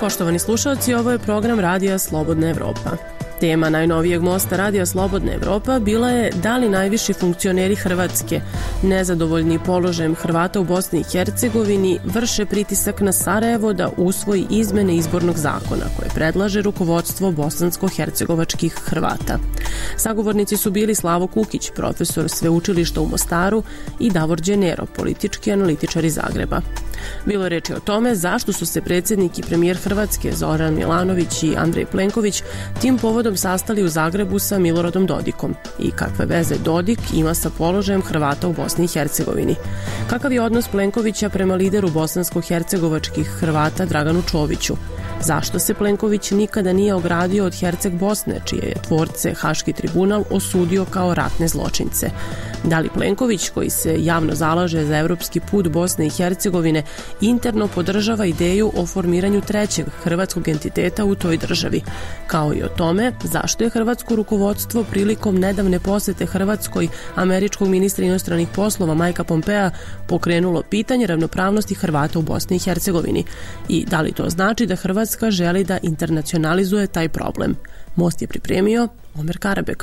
Poštovani slušalci, ovo je program Radija Slobodna Evropa. Tema najnovijeg mosta Radija Slobodna Evropa bila je da li najviši funkcioneri Hrvatske, nezadovoljni položajem Hrvata u Bosni i Hercegovini, vrše pritisak na Sarajevo da usvoji izmene izbornog zakona koje predlaže rukovodstvo bosansko-hercegovačkih Hrvata. Sagovornici su bili Slavo Kukić, profesor sveučilišta u Mostaru, i Davor Đenero, politički analitičar iz Zagreba. Bilo je reči o tome zašto su se predsjednik i premijer Hrvatske Zoran Milanović i Andrej Plenković tim povodom sastali u Zagrebu sa Miloradom Dodikom i kakve veze Dodik ima sa položajem Hrvata u Bosni i Hercegovini. Kakav je odnos Plenkovića prema lideru bosansko-hercegovačkih Hrvata Draganu Čoviću? Zašto se Plenković nikada nije ogradio od Herceg Bosne, čije je tvorce Haški tribunal osudio kao ratne zločince? Da li Plenković, koji se javno zalaže za evropski put Bosne i Hercegovine, interno podržava ideju o formiranju trećeg hrvatskog entiteta u toj državi? Kao i o tome zašto je hrvatsko rukovodstvo prilikom nedavne posete Hrvatskoj američkog ministra inostranih poslova Mikea Pompea pokrenulo pitanje ravnopravnosti Hrvata u Bosni i Hercegovini? I da li to znači da Hrvatska želi da internacionalizuje taj problem? Most je pripremio Omer Karabek.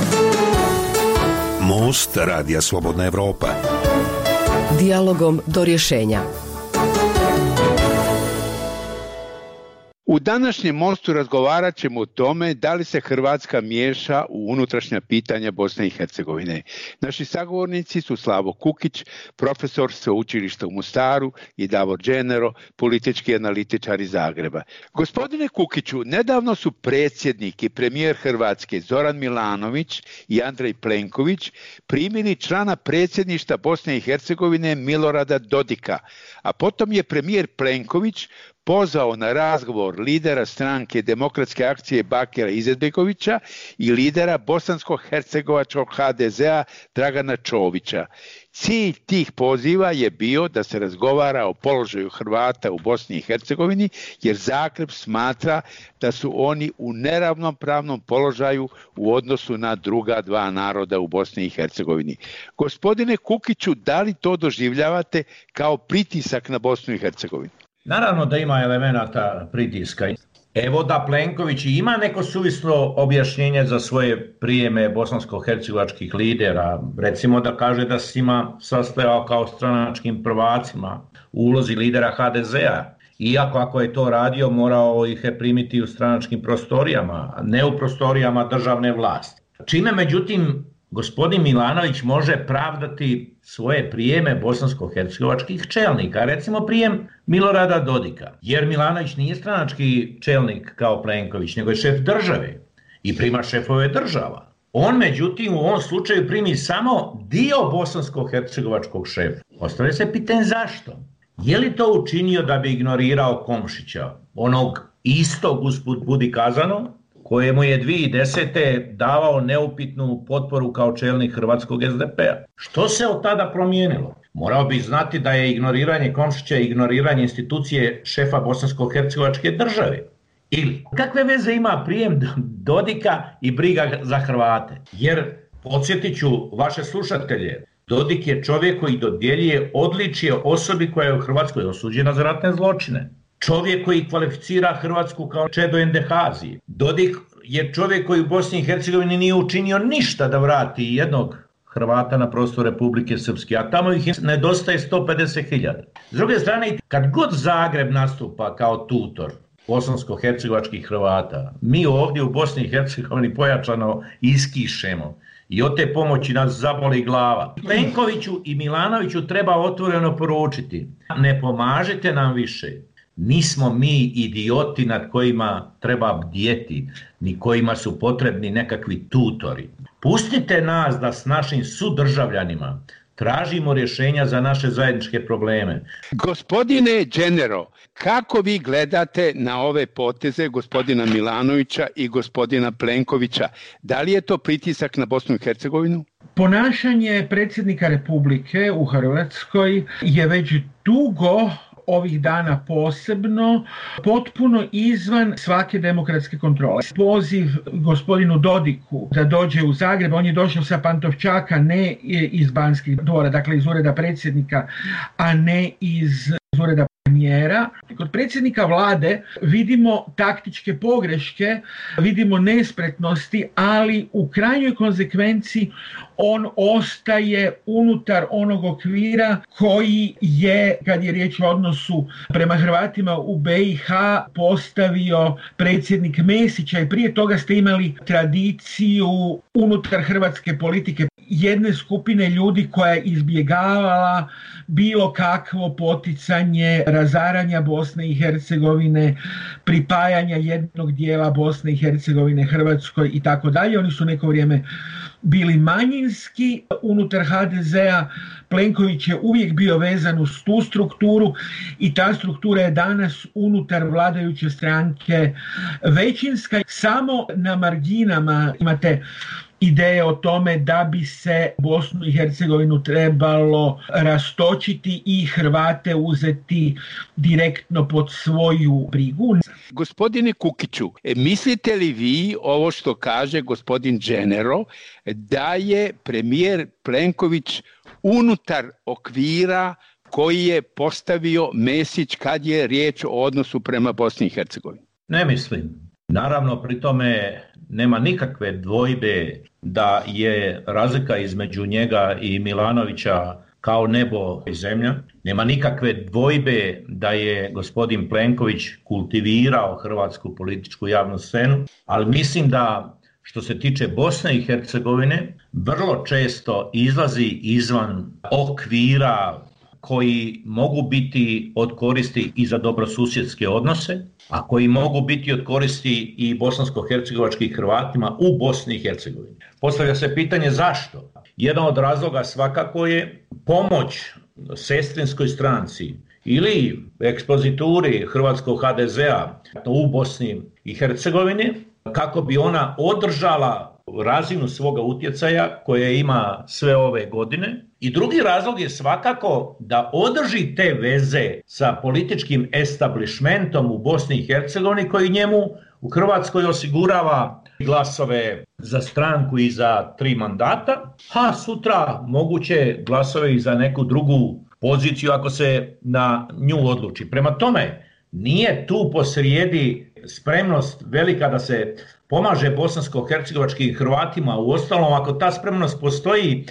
Most Radija Slobodna Evropa. Dijalogom do rješenja. U današnjem mostu razgovarat ćemo o tome da li se Hrvatska miješa u unutrašnja pitanja Bosne i Hercegovine. Naši sagovornici su Slavo Kukić, profesor sveučilišta u Mostaru, i Davor Đenero, politički analitičar iz Zagreba. Gospodine Kukiću, nedavno su predsjednik i premijer Hrvatske Zoran Milanović i Andrej Plenković primili člana predsjedništva Bosne i Hercegovine Milorada Dodika, a potom je premijer Plenković pozvao na razgovor lidera stranke Demokratske akcije Bakira Izetbegovića i lidera bosansko-hercegovačkog HDZ-a Dragana Čovića. Cilj tih poziva je bio da se razgovara o položaju Hrvata u Bosni i Hercegovini, jer Zagreb smatra da su oni u neravnopravnom položaju u odnosu na druga dva naroda u Bosni i Hercegovini. Gospodine Kukiću, da li to doživljavate kao pritisak na Bosnu i Hercegovinu? Naravno da ima elemenata pritiska. Evo da Plenković ima neko suvislo objašnjenje za svoje prijeme bosansko-hercegovačkih lidera. Recimo da kaže da se njima sastajao kao stranačkim prvacima u ulozi lidera HDZ-a. Iako ako je to radio, morao ih je primiti u stranačkim prostorijama, a ne u prostorijama državne vlasti. Čime, međutim, gospodin Milanović može pravdati svoje prijeme bosansko-hercegovačkih čelnika, recimo prijem Milorada Dodika, jer Milanović nije stranački čelnik kao Plenković, nego je šef države i prima šefove država. On, međutim, u ovom slučaju primi samo dio bosansko-hercegovačkog šefa. Postavlja se pitanje zašto? Je li to učinio da bi ignorirao Komšića, onog istog, usput budi kazano, kojemu je 2010. davao neupitnu potporu kao čelnik hrvatskog SDP-a. Što se od tada promijenilo? Morao bi znati da je ignoriranje Komšića i ignoriranje institucije šefa bosansko-hercegovačke države. Ili kakve veze ima prijem Dodika i briga za Hrvate? Jer, podsjetit ću vaše slušatelje, Dodik je čovjek koji dodjeljuje odličje osobi koja je u Hrvatskoj osuđena za ratne zločine. Čovjek koji kvalificira Hrvatsku kao čedo endehazije. Dodik je čovjek koji u Bosni i Hercegovini nije učinio ništa da vrati jednog Hrvata na prostor Republike Srpske, a tamo ih nedostaje 150.000. S druge strane, kad god Zagreb nastupa kao tutor bosansko-hercegovačkih Hrvata, mi ovdje u Bosni i Hercegovini pojačano iskišemo i od te pomoći nas zaboli glava. Plenkoviću i Milanoviću treba otvoreno poručiti: ne pomažite nam više. Nismo mi idioti nad kojima treba bdjeti, ni kojima su potrebni nekakvi tutori. Pustite nas da s našim sudržavljanima tražimo rješenja za naše zajedničke probleme. Gospodine Đenero, kako vi gledate na ove poteze gospodina Milanovića i gospodina Plenkovića? Da li je to pritisak na Bosnu i Hercegovinu? Ponašanje predsjednika Republike u Hrvatskoj je već dugo, ovih dana posebno, potpuno izvan svake demokratske kontrole. Poziv gospodinu Dodiku da dođe u Zagreb, on je došao sa Pantovčaka, ne iz Banskih dvora, dakle iz ureda predsjednika, a ne iz ureda premijera. Kod predsjednika vlade vidimo taktičke pogreške, vidimo nespretnosti, ali u krajnjoj konsekvenci on ostaje unutar onog okvira koji je, kad je riječ o odnosu prema Hrvatima u BiH, postavio predsjednik Mesića, i prije toga ste imali tradiciju unutar hrvatske politike jedne skupine ljudi koja je izbjegavala bilo kakvo poticanje razaranja Bosne i Hercegovine, pripajanja jednog dijela Bosne i Hercegovine Hrvatskoj i tako dalje. Oni su neko vrijeme bili manjinski unutar HDZ-a. Plenković je uvijek bio vezan uz tu strukturu i ta struktura je danas unutar vladajuće stranke većinska. Samo na marginama imate ideje o tome da bi se Bosnu i Hercegovinu trebalo rastočiti i Hrvate uzeti direktno pod svoju brigu. Gospodine Kukiću, mislite li vi ovo što kaže gospodin Genero, da je premijer Plenković unutar okvira koji je postavio Mesić kad je riječ o odnosu prema Bosni i Hercegovini? Ne mislim. Naravno, pri tome nema nikakve dvojbe da je razlika između njega i Milanovića kao nebo i zemlja. Nema nikakve dvojbe da je gospodin Plenković kultivirao hrvatsku političku javnu scenu, ali mislim da što se tiče Bosne i Hercegovine vrlo često izlazi izvan okvira koji mogu biti od koristi i za dobrosusjedske odnose, a koji mogu biti od koristi i bosansko-hercegovačkim Hrvatima u Bosni i Hercegovini. Postavlja se pitanje zašto? Jedan od razloga svakako je pomoć sestrinskoj stranci ili ekspozituri hrvatskog HDZ-a u Bosni i Hercegovini, kako bi ona održala razinu svoga utjecaja koje ima sve ove godine. I drugi razlog je svakako da održi te veze sa političkim establishmentom u Bosni i Hercegovini koji njemu u Hrvatskoj osigurava glasove za stranku i za 3 mandata, a sutra moguće glasove i za neku drugu poziciju ako se na nju odluči. Prema tome, nije tu posrijedi spremnost velika da se pomaže bosansko-hercegovačkim Hrvatima. Uostalom, ako ta spremnost postoji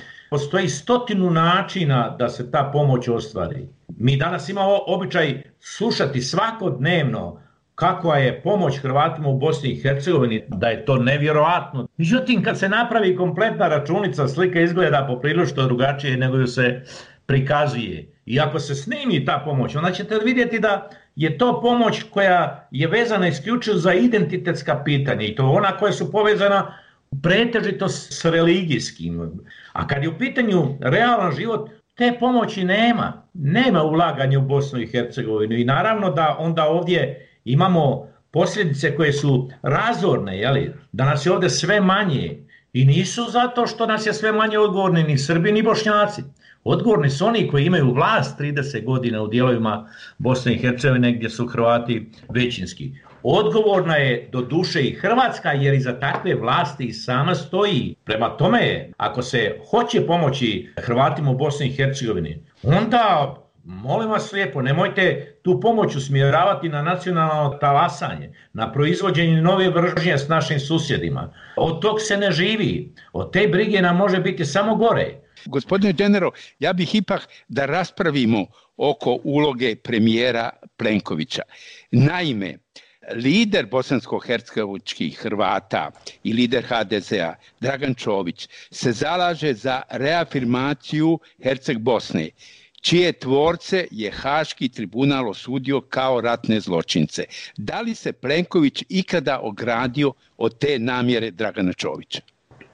100 načina da se ta pomoć ostvari. Mi danas imamo običaj slušati svakodnevno kakva je pomoć Hrvatima u Bosni i Hercegovini, da je to nevjerojatno. Međutim, kad se napravi kompletna računica, slika izgleda poprilično drugačije nego ju se prikazuje. I ako se snimi ta pomoć, onda ćete vidjeti da je to pomoć koja je vezana isključivo za identitetska pitanja i to ona koja su povezana pretežito s religijskim. A kad je u pitanju realan život, te pomoći nema. Nema ulaganja u Bosnu i Hercegovinu i naravno da onda ovdje imamo posljedice koje su razorne, jeli? Da nas je ovdje sve manje i nisu zato što nas je sve manje odgovorni ni Srbi ni Bošnjaci. Odgovorni su oni koji imaju vlast 30 godina u dijelovima Bosne i Hercegovine gdje su Hrvati većinski. Odgovorna je do duše i Hrvatska jer iza takve vlasti i sama stoji. Prema tome, ako se hoće pomoći Hrvatima u Bosni i Hercegovini, onda molim vas lijepo, nemojte tu pomoć usmjeravati na nacionalno talasanje, na proizvođenje nove mržnje s našim susjedima. Od tog se ne živi, od te brige nam može biti samo gore. Gospodine Genero, ja bih ipak da raspravimo oko uloge premijera Plenkovića. Naime, lider bosansko-hercegovačkih Hrvata i lider HDZ-a Dragan Čović se zalaže za reafirmaciju Herceg Bosne, čije tvorce je Haški tribunal osudio kao ratne zločince. Da li se Plenković ikada ogradio od te namjere Dragana Čovića?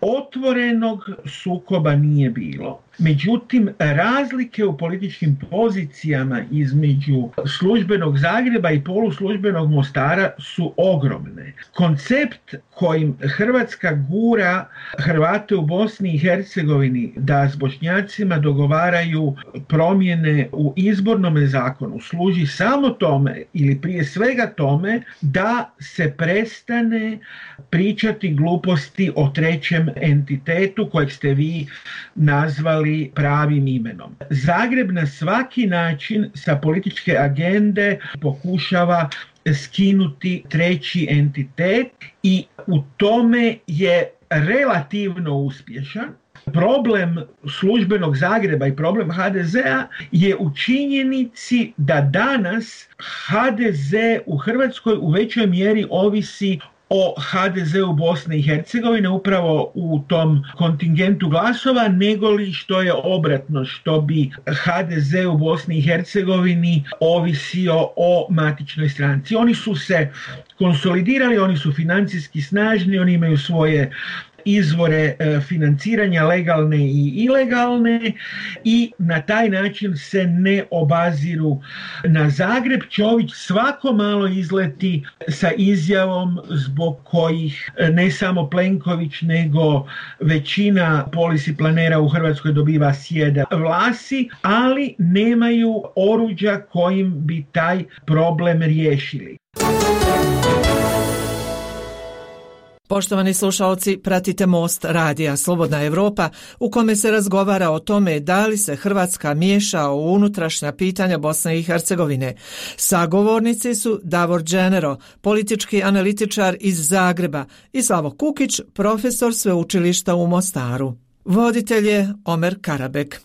Otvorenog sukoba nije bilo. Međutim, razlike u političkim pozicijama između službenog Zagreba i poluslužbenog Mostara su ogromne. Koncept kojim Hrvatska gura Hrvate u Bosni i Hercegovini da s Bošnjacima dogovaraju promjene u izbornom zakonu služi samo tome ili prije svega tome da se prestane pričati gluposti o trećem trećem entitetu kojeg ste vi nazvali pravim imenom. Zagreb na svaki način sa političke agende pokušava skinuti treći entitet i u tome je relativno uspješan. Problem službenog Zagreba i problem HDZ-a je u činjenici da danas HDZ u Hrvatskoj u većoj mjeri ovisi o HDZ-u Bosne i Hercegovine upravo u tom kontingentu glasova, nego li što je obratno, što bi HDZ u Bosni i Hercegovini ovisio o matičnoj stranci. Oni su se konsolidirali, oni su financijski snažni, oni imaju svoje izvore financiranja, legalne i ilegalne, i na taj način se ne obaziru na Zagreb. Čović svako malo izleti sa izjavom zbog kojih ne samo Plenković nego većina policy planera u Hrvatskoj dobiva sjeda vlasi, ali nemaju oruđa kojim bi taj problem riješili. Poštovani slušaoci, pratite Most radija Slobodna Evropa u kome se razgovara o tome da li se Hrvatska miješa u unutrašnja pitanja Bosne i Hercegovine. Sagovornici su Davor Dženero, politički analitičar iz Zagreba, i Slavo Kukić, profesor sveučilišta u Mostaru. Voditelj je Omer Karabek.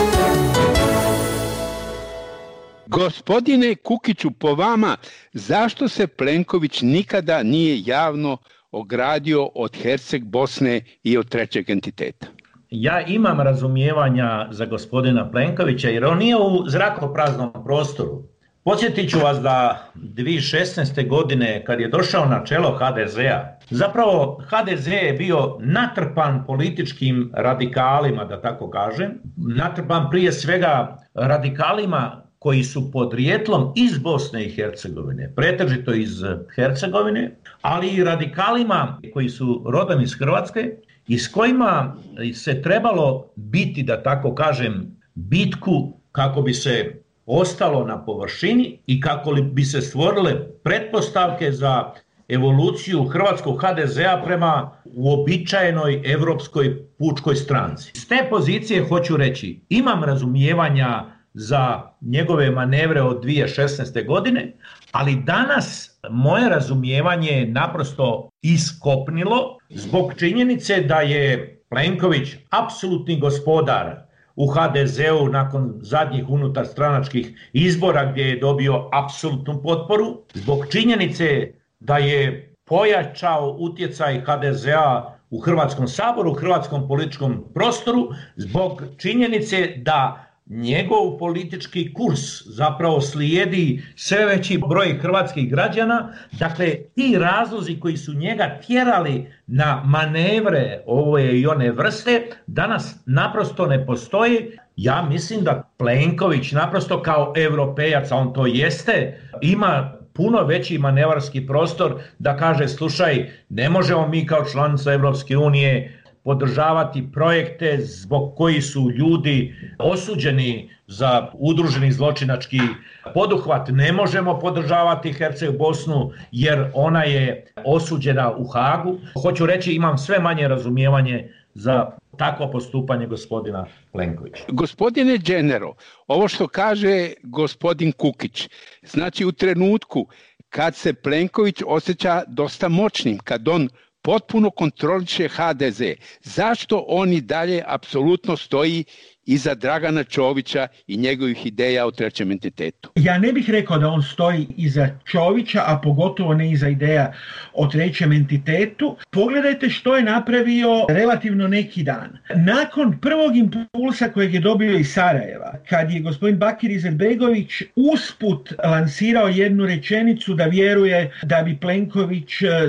Gospodine Kukiću, po vama, zašto se Plenković nikada nije javno ogradio od Herceg Bosne i od trećeg entiteta? Ja imam razumijevanja za gospodina Plenkovića jer on nije u zrakopraznom prostoru. Podsjetit ću vas da 2016. godine kad je došao na čelo HDZ-a, zapravo HDZ je bio natrpan političkim radikalima, da tako kažem, natrpan prije svega radikalima koji su podrijetlom iz Bosne i Hercegovine, pretežito iz Hercegovine, ali i radikalima koji su rodom iz Hrvatske i s kojima se trebalo biti, da tako kažem, bitku kako bi se ostalo na površini i kako bi se stvorile pretpostavke za evoluciju hrvatskog HDZ-a prema uobičajenoj evropskoj pučkoj stranci. S te pozicije hoću reći, imam razumijevanja za njegove manevre od 2016. godine, ali danas moje razumijevanje je naprosto iskopnilo zbog činjenice da je Plenković apsolutni gospodar u HDZ-u nakon zadnjih unutarstranačkih izbora gdje je dobio apsolutnu potporu, zbog činjenice da je pojačao utjecaj HDZ-a u Hrvatskom saboru, u hrvatskom političkom prostoru, zbog činjenice da njegov politički kurs zapravo slijedi sve veći broj hrvatskih građana. Dakle, ti razlozi koji su njega tjerali na manevre ove i one vrste danas naprosto ne postoji. Ja mislim da Plenković naprosto kao europejac, a on to jeste, ima puno veći manevarski prostor da kaže, slušaj, ne možemo mi kao članica Europske unije podržavati projekte zbog koji su ljudi osuđeni za udruženi zločinački poduhvat. Ne možemo podržavati Herceg Bosnu jer ona je osuđena u Hagu. Hoću reći, imam sve manje razumijevanje za takvo postupanje gospodina Plenkovića. Gospodine Dženero, ovo što kaže gospodin Kukić, znači u trenutku kad se Plenković osjeća dosta moćnim, kad on potpuno kontroliše HDZ, zašto on i dalje apsolutno stoji iza Dragana Čovića i njegovih ideja o trećem entitetu? Ja ne bih rekao da on stoji iza Čovića, a pogotovo ne iza ideja o trećem entitetu. Pogledajte što je napravio relativno neki dan. Nakon prvog impulsa kojeg je dobio iz Sarajeva, kad je gospodin Bakir Izetbegović usput lansirao jednu rečenicu da vjeruje da bi Plenković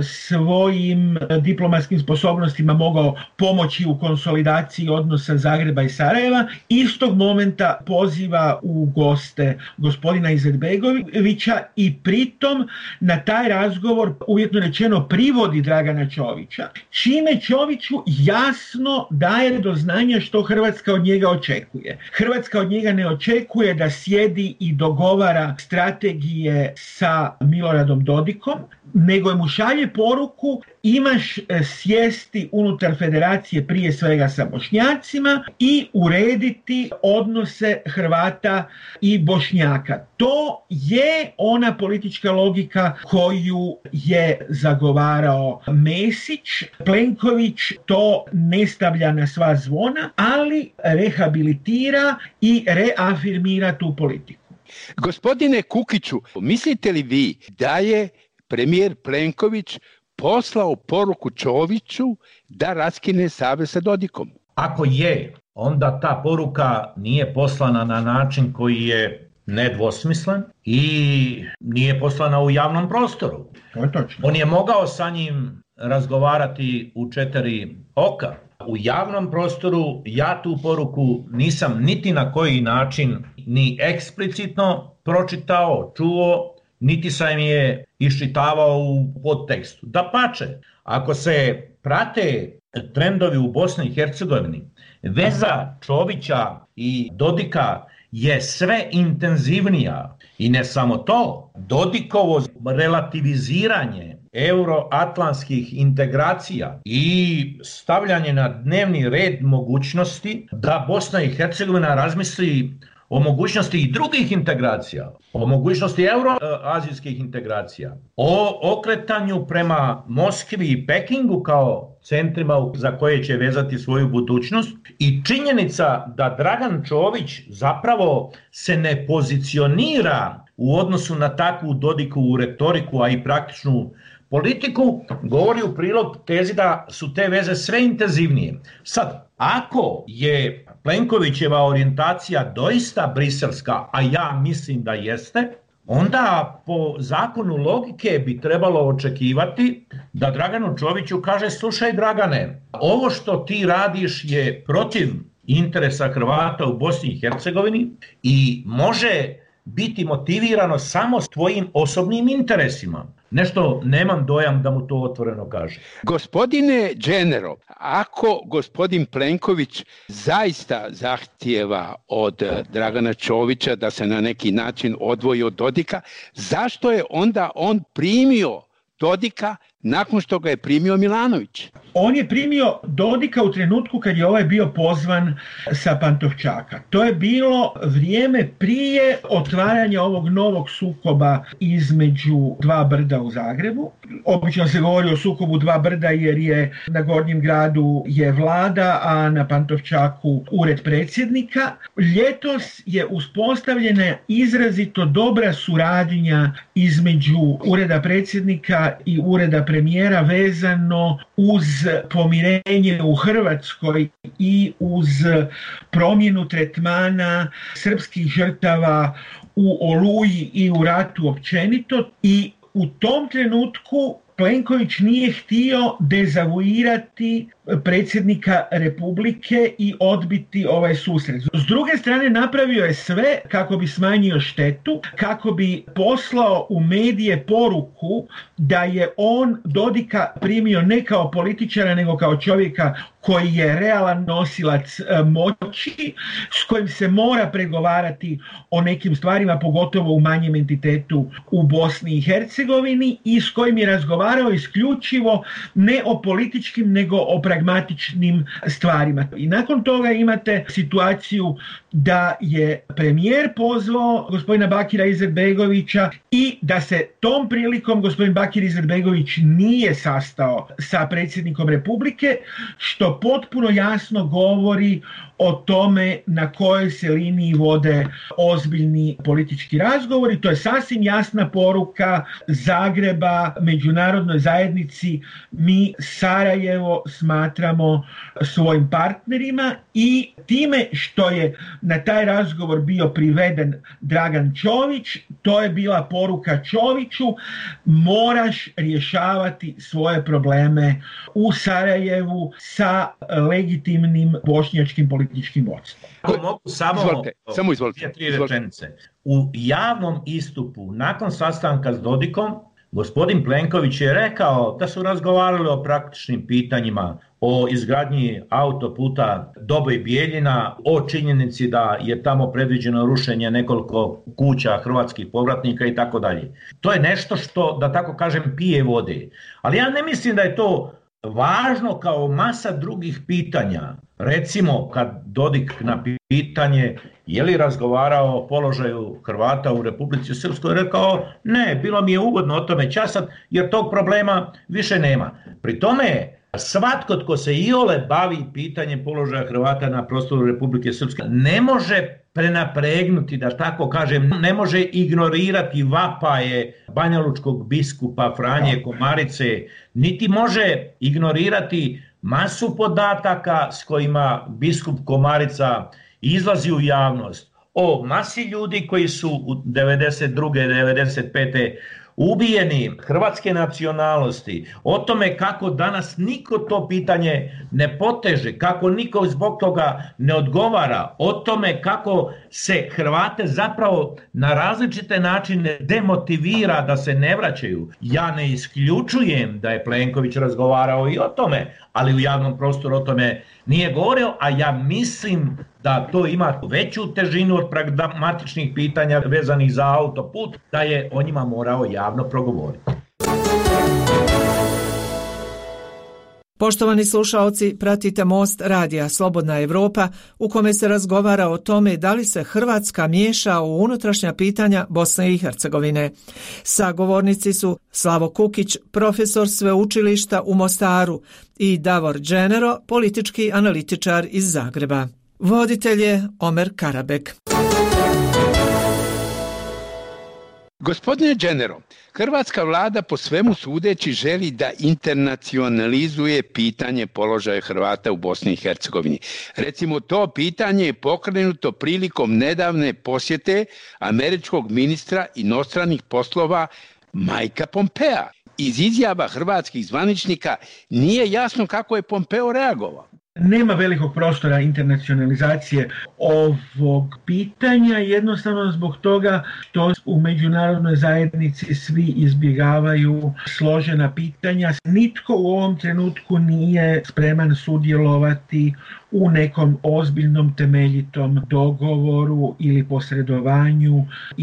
svojim diplomatskim sposobnostima mogao pomoći u konsolidaciji odnosa Zagreba i Sarajeva, istog momenta poziva u goste gospodina Izetbegovića i pritom na taj razgovor, uvjetno rečeno, privodi Dragana Čovića, čime Čoviću jasno daje do znanja što Hrvatska od njega očekuje. Hrvatska od njega ne očekuje da sjedi i dogovara strategije sa Miloradom Dodikom, nego mu šalje poruku imaš sjesti unutar federacije prije svega sa Bošnjacima i urediti odnose Hrvata i Bošnjaka. To je ona politička logika koju je zagovarao Mesić. Plenković to ne stavlja na sva zvona, ali rehabilitira i reafirmira tu politiku. Gospodine Kukiću, mislite li vi da je premijer Plenković poslao poruku Čoviću da raskine savez sa Dodikom? Ako je, onda ta poruka nije poslana na način koji je nedvosmislen i nije poslana u javnom prostoru. To je točno. On je mogao sa njim razgovarati u 4 oka. U javnom prostoru ja tu poruku nisam niti na koji način ni eksplicitno pročitao, čuo, niti sam je iščitavao u podtekstu. Dapače, ako se prate trendovi u Bosni i Hercegovini, veza Čovića i Dodika je sve intenzivnija. I ne samo to, Dodikovo relativiziranje euroatlantskih integracija i stavljanje na dnevni red mogućnosti da Bosna i Hercegovina razmisli o mogućnosti i drugih integracija, o mogućnosti euroazijskih integracija, o okretanju prema Moskvi i Pekingu kao centrima za koje će vezati svoju budućnost i činjenica da Dragan Čović zapravo se ne pozicionira u odnosu na takvu Dodikovu retoriku, a i praktičnu politiku, govori u prilog tezi da su te veze sve intenzivnije. Sad, ako je Plenkovićeva orijentacija doista briselska, a ja mislim da jeste, onda po zakonu logike bi trebalo očekivati da Draganu Čoviću kaže: slušaj Dragane, ovo što ti radiš je protiv interesa Hrvata u Bosni i Hercegovini i može biti motivirano samo s tvojim osobnim interesima. Nešto nemam dojam da mu to otvoreno kaže. Gospodine Dženero, ako gospodin Plenković zaista zahtijeva od Dragana Čovića da se na neki način odvoji od Dodika, zašto je onda on primio Dodika nakon što ga je primio Milanović? On je primio Dodika u trenutku kad je ovaj bio pozvan sa Pantovčaka. To je bilo vrijeme prije otvaranja ovog novog sukoba između dva brda u Zagrebu. Obično se govori o sukobu dva brda jer je na Gornjem gradu je vlada, a na Pantovčaku ured predsjednika. Ljetos je uspostavljena izrazito dobra suradnja između ureda predsjednika i ureda premijera vezano uz pomirenje u Hrvatskoj i uz promjenu tretmana srpskih žrtava u Oluji i u ratu općenito, i u tom trenutku Plenković nije htio dezavuirati predsjednika Republike i odbiti ovaj susret. S druge strane, napravio je sve kako bi smanjio štetu, kako bi poslao u medije poruku da je on Dodika primio ne kao političara, nego kao čovjeka koji je realan nosilac moći, s kojim se mora pregovarati o nekim stvarima, pogotovo u manjem entitetu u Bosni i Hercegovini, i s kojim je razgovarao isključivo ne o političkim, nego o pragmatičnim stvarima. I nakon toga imate situaciju da je premijer pozvao gospodina Bakira Izetbegovića i da se tom prilikom gospodin Bakir Izetbegović nije sastao sa predsjednikom Republike, što potpuno jasno govori o tome na kojoj se liniji vode ozbiljni politički razgovori. To je sasvim jasna poruka Zagreba međunarodnoj zajednici: mi Sarajevo smatramo svojim partnerima, i time što je na taj razgovor bio priveden Dragan Čović, to je bila poruka Čoviću: moraš rješavati svoje probleme u Sarajevu sa legitimnim bošnjačkim političkim vodstvom. Mogu samo izvolite. 3 rečenice. U javnom istupu nakon sastanka s Dodikom gospodin Plenković je rekao da su razgovarali o praktičnim pitanjima, o izgradnji autoputa Doboj Bijeljina, o činjenici da je tamo predviđeno rušenje nekoliko kuća hrvatskih povratnika i tako dalje. To je nešto što, da tako kažem, pije vode. Ali ja ne mislim da je to važno kao masa drugih pitanja. Recimo, kad Dodik na pitanje je li razgovarao o položaju Hrvata u Republici Srpskoj, rekao ne, bilo mi je ugodno o tome časat jer tog problema više nema. Pri tome, svatko tko se iole bavi pitanjem položaja Hrvata na prostoru Republike Srpske ne može prenapregnuti, da tako kažem, ne može ignorirati vapaje banjalučkog biskupa Franje Komarice, niti može ignorirati masu podataka s kojima biskup Komarica izlazi u javnost o masi ljudi koji su u 92. 95. ubijeni hrvatske nacionalnosti, o tome kako danas niko to pitanje ne poteže, kako niko zbog toga ne odgovara, o tome kako se Hrvate zapravo na različite načine demotivira da se ne vraćaju. Ja ne isključujem da je Plenković razgovarao i o tome, ali u javnom prostoru o tome nije govorio, a ja mislim da to ima veću težinu od pragmatičnih pitanja vezanih za autoput, da je o njima morao javno progovoriti. Poštovani slušaoci, pratite Most radija Slobodna Evropa u kome se razgovara o tome da li se Hrvatska miješa u unutrašnja pitanja Bosne i Hercegovine. Sagovornici su Slavo Kukić, profesor sveučilišta u Mostaru, i Davor Dženero, politički analitičar iz Zagreba. Voditelj je Omer Karabek. Gospodine Dženero, hrvatska vlada po svemu sudeći želi da internacionalizuje pitanje položaja Hrvata u Bosni i Hercegovini. Recimo, to pitanje je pokrenuto prilikom nedavne posjete američkog ministra inostranih poslova Mikea Pompea. Iz izjava hrvatskih zvaničnika nije jasno kako je Pompeo reagovao. Nema velikog prostora internacionalizacije ovog pitanja, jednostavno zbog toga što u međunarodnoj zajednici svi izbjegavaju složena pitanja. Nitko u ovom trenutku nije spreman sudjelovati u nekom ozbiljnom temeljitom dogovoru ili posredovanju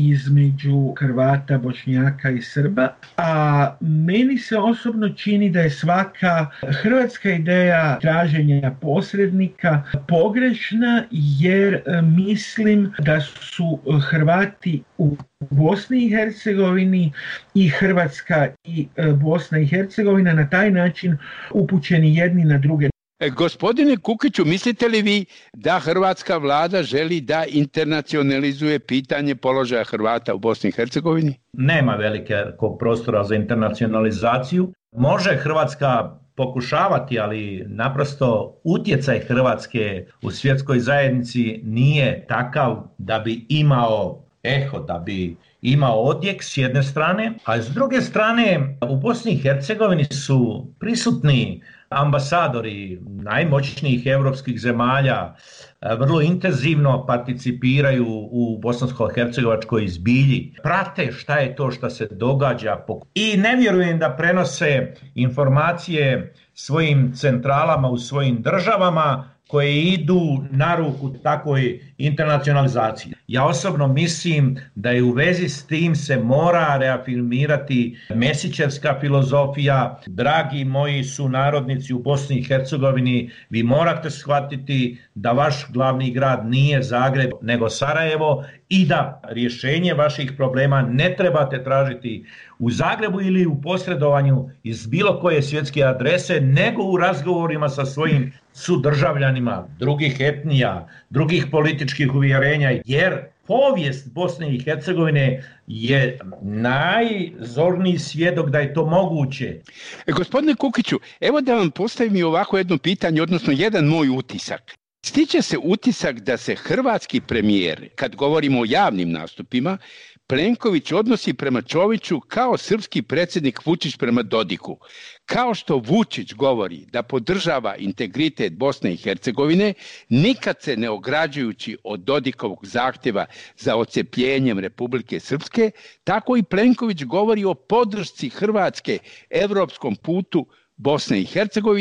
između Hrvata, Bošnjaka i Srba. A meni se osobno čini da je svaka hrvatska ideja traženja posrednika pogrešna, jer mislim da su Hrvati u Bosni i Hercegovini i Hrvatska i Bosna i Hercegovina na taj način upućeni jedni na druge. Gospodine Kukiću, mislite li vi da hrvatska vlada želi da internacionalizuje pitanje položaja Hrvata u Bosni i Hercegovini? Nema velikog prostora za internacionalizaciju. Može Hrvatska pokušavati, ali naprosto utjecaj Hrvatske u svjetskoj zajednici nije takav da bi imao eho, da bi imao odjek s jedne strane, a s druge strane u Bosni i Hercegovini su prisutni ambasadori najmoćnijih europskih zemalja, vrlo intenzivno participiraju u bosansko-hercegovačkoj zbilji, prate šta je to što se događa i ne vjerujem da prenose informacije svojim centralama u svojim državama koje idu na ruku takvoj internacionalizaciji. Ja osobno mislim da je u vezi s tim se mora reafirmirati Mesićevska filozofija. Dragi moji sunarodnici u Bosni i Hercegovini, vi morate shvatiti da vaš glavni grad nije Zagreb nego Sarajevo i da rješenje vaših problema ne trebate tražiti u Zagrebu ili u posredovanju iz bilo koje svjetske adrese, nego u razgovorima sa svojim sudržavljanima drugih etnija, drugih političkih uvjerenja, jer povijest Bosne i Hercegovine je najzorniji svjedok da je to moguće. Gospodine Kukiću, evo da vam postavim i ovako jedno pitanje, odnosno jedan moj utisak. Stiče se utisak da se hrvatski premijer, kad govorimo o javnim nastupima, Plenković odnosi prema Čoviću kao srpski predsjednik Vučić prema Dodiku. Kao što Vučić govori da podržava integritet Bosne i Hercegovine, nikad se ne ograđujući od Dodikovog zahtjeva za odcepljenjem Republike Srpske, tako i Plenković govori o podršci Hrvatske evropskom putu Bosne i Hercegovine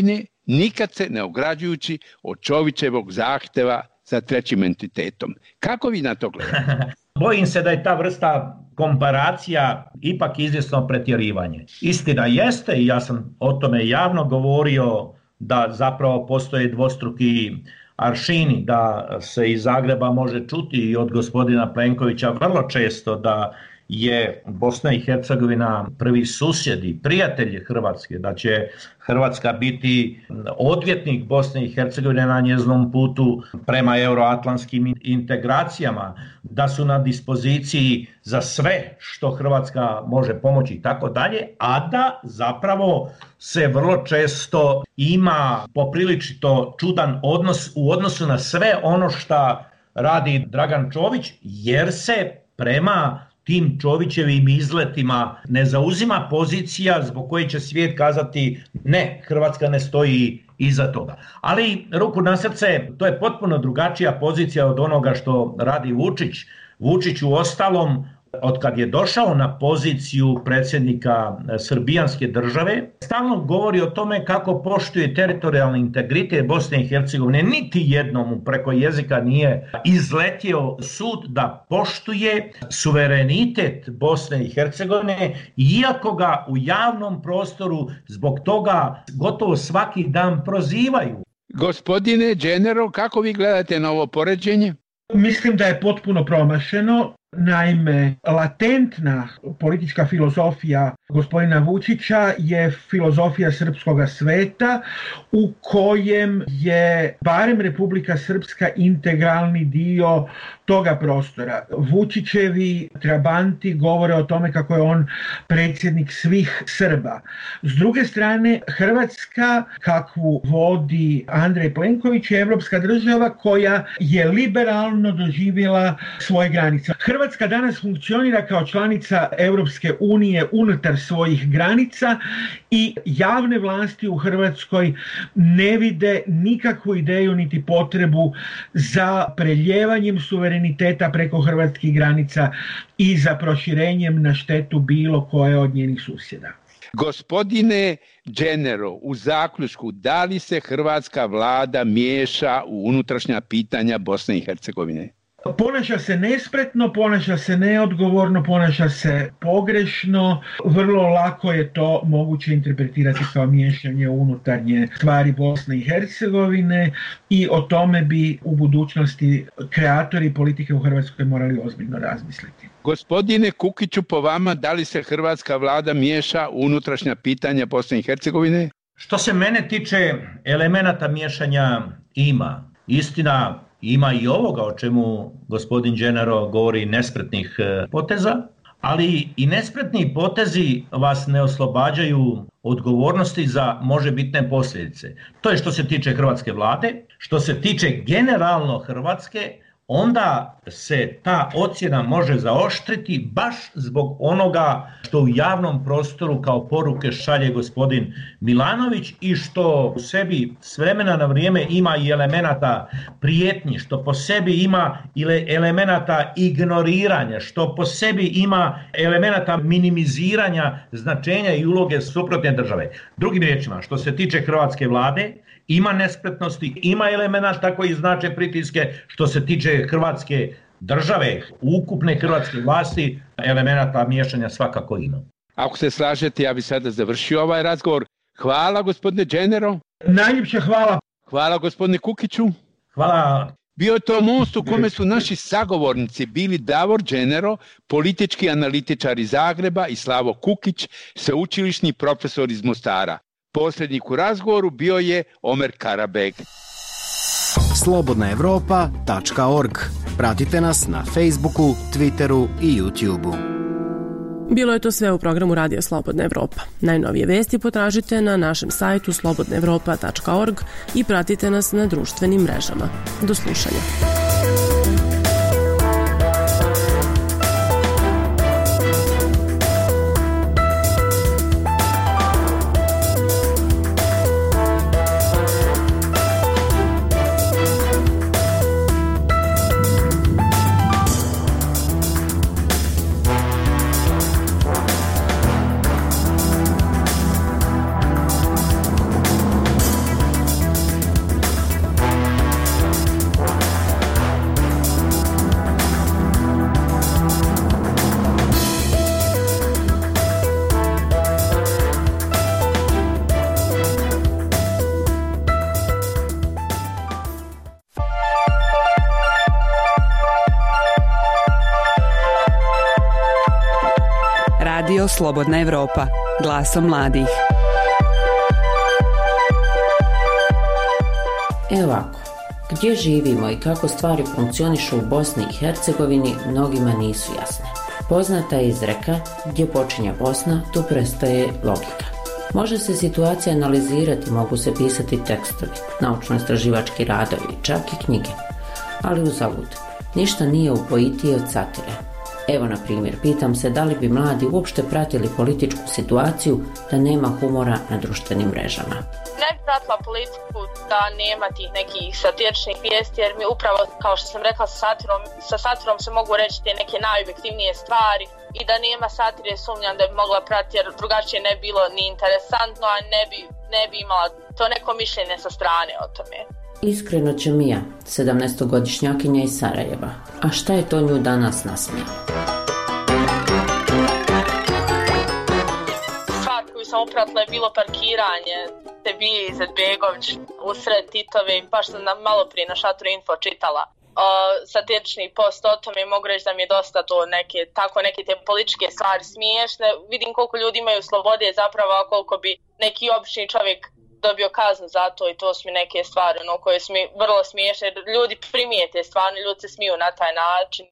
nikad se ne ograđujući od Čovićevog zahteva za trećim entitetom. Kako vi na to gledate? Bojim se da je ta vrsta komparacija ipak izvjesno pretjerivanje. Istina jeste, i ja sam o tome javno govorio, da zapravo postoje dvostruki aršini, da se iz Zagreba može čuti i od gospodina Plenkovića vrlo često da je Bosna i Hercegovina prvi susjedi, prijatelji Hrvatske, da će Hrvatska biti odvjetnik Bosne i Hercegovine na njezinom putu prema euroatlantskim integracijama, da su na dispoziciji za sve što Hrvatska može pomoći i tako dalje, a da zapravo se vrlo često ima poprilično čudan odnos u odnosu na sve ono što radi Dragan Čović, jer se prema tim Čovićevim izletima ne zauzima pozicija zbog koje će svijet kazati ne, Hrvatska ne stoji iza toga. Ali ruku na srce, to je potpuno drugačija pozicija od onoga što radi Vučić. Vučić u ostalom, od kad je došao na poziciju predsjednika srbijanske države, stalno govori o tome kako poštuje teritorijalni integritet Bosne i Hercegovine. Niti jednom mu preko jezika nije izletio sud da poštuje suverenitet Bosne i Hercegovine, iako ga u javnom prostoru zbog toga gotovo svaki dan prozivaju. Gospodine Dženero, kako vi gledate na ovo poređenje? Mislim da je potpuno promašeno. Naime, latentna politička filozofija gospodina Vučića je filozofija srpskoga sveta u kojem je barem Republika Srpska integralni dio toga prostora. Vučićevi trabanti govore o tome kako je on predsjednik svih Srba. S druge strane, Hrvatska, kakvu vodi Andrej Plenković, je evropska država koja je liberalno doživjela svoje granice. Hrvatska danas funkcionira kao članica Europske unije unutar svojih granica i javne vlasti u Hrvatskoj ne vide nikakvu ideju niti potrebu za preljevanjem suvereniteta preko hrvatskih granica i za proširenjem na štetu bilo koje od njenih susjeda. Gospodine Dženero, u zaključku, da li se hrvatska vlada miješa u unutrašnja pitanja Bosne i Hercegovine? Ponaša se nespretno, ponaša se neodgovorno, ponaša se pogrešno. Vrlo lako je to moguće interpretirati kao miješanje u unutarnje stvari Bosne i Hercegovine i o tome bi u budućnosti kreatori politike u Hrvatskoj morali ozbiljno razmisliti. Gospodine Kukiću, po vama, da li se hrvatska vlada miješa u unutrašnja pitanja Bosne i Hercegovine? Što se mene tiče, elemenata miješanja ima. Istina, ima i ovoga o čemu gospodin Dženero govori, nespretnih poteza, ali i nespretni potezi vas ne oslobađaju odgovornosti za možebitne posljedice. To je što se tiče hrvatske vlade. Što se tiče generalno Hrvatske, onda se ta ocjena može zaoštriti baš zbog onoga što u javnom prostoru kao poruke šalje gospodin Milanović i što u sebi s vremena na vrijeme ima i elemenata prijetnji, što po sebi ima elemenata ignoriranja, što po sebi ima elemenata minimiziranja značenja i uloge suprotne države. Drugim riječima, što se tiče hrvatske vlade, ima nespretnosti, ima elemenata koji znače pritiske. Što se tiče hrvatske države, ukupne hrvatske vlasti, elemenata miješanja svakako ima. Ako se slažete, ja bih sada završio ovaj razgovor. Hvala gospodine Dženero. Najljepša hvala. Hvala gospodine Kukiću. Hvala. Bio je to most u kome su naši sagovornici bili Davor Dženero, politički analitičar iz Zagreba, i Slavo Kukić, sveučilišni profesor iz Mostara. Posljednik u razgovoru bio je Omer Karabeg. Slobodnaevropa.org. Pratite nas na Facebooku, Twitteru i YouTubeu. Bilo je to sve u programu Radija Slobodna Evropa. Najnovije vesti potražite na našem sajtu slobodnaevropa.org i pratite nas na društvenim mrežama. Do slušanja. Radio Slobodna Evropa, glasom mladih. Evo ovako, gdje živimo i kako stvari funkcionišu u Bosni i Hercegovini mnogima nisu jasne. Poznata je izreka, gdje počinje Bosna, tu prestaje logika. Može se situacija analizirati, mogu se pisati tekstovi, naučno-istraživački radovi, čak i knjige. Ali uzalud, ništa nije upojitije od satire. Evo na primjer, pitam se da li bi mladi uopšte pratili političku situaciju da nema humora na društvenim mrežama. Ne bi pratila politiku da nema tih nekih satiričnih vijesti, jer mi upravo, kao što sam rekla, sa satirom se mogu reći te neke najobjektivnije stvari i da nema satire sumnjam da bi mogla pratiti, jer drugačije ne bi bilo ni interesantno, a ne bi imala to neko mišljenje sa strane o tome. Iskreno će Mija, 17-godišnjakinja iz Sarajeva. A šta je to nju danas nasmije? Stvar koju sam upratila je bilo parkiranje Sebije Izetbegović usred Titove, baš sam malo prije na Šatru Info čitala satirični post o tome. Mogu reći da mi je dosta to neke te političke stvari smiješne. Vidim koliko ljudi imaju slobode zapravo, a koliko bi neki obični čovjek dobio kaznu za to, i to su mi neke stvari koje su mi vrlo smiješne. Ljudi primijete stvarno, ljudi se smiju na taj način.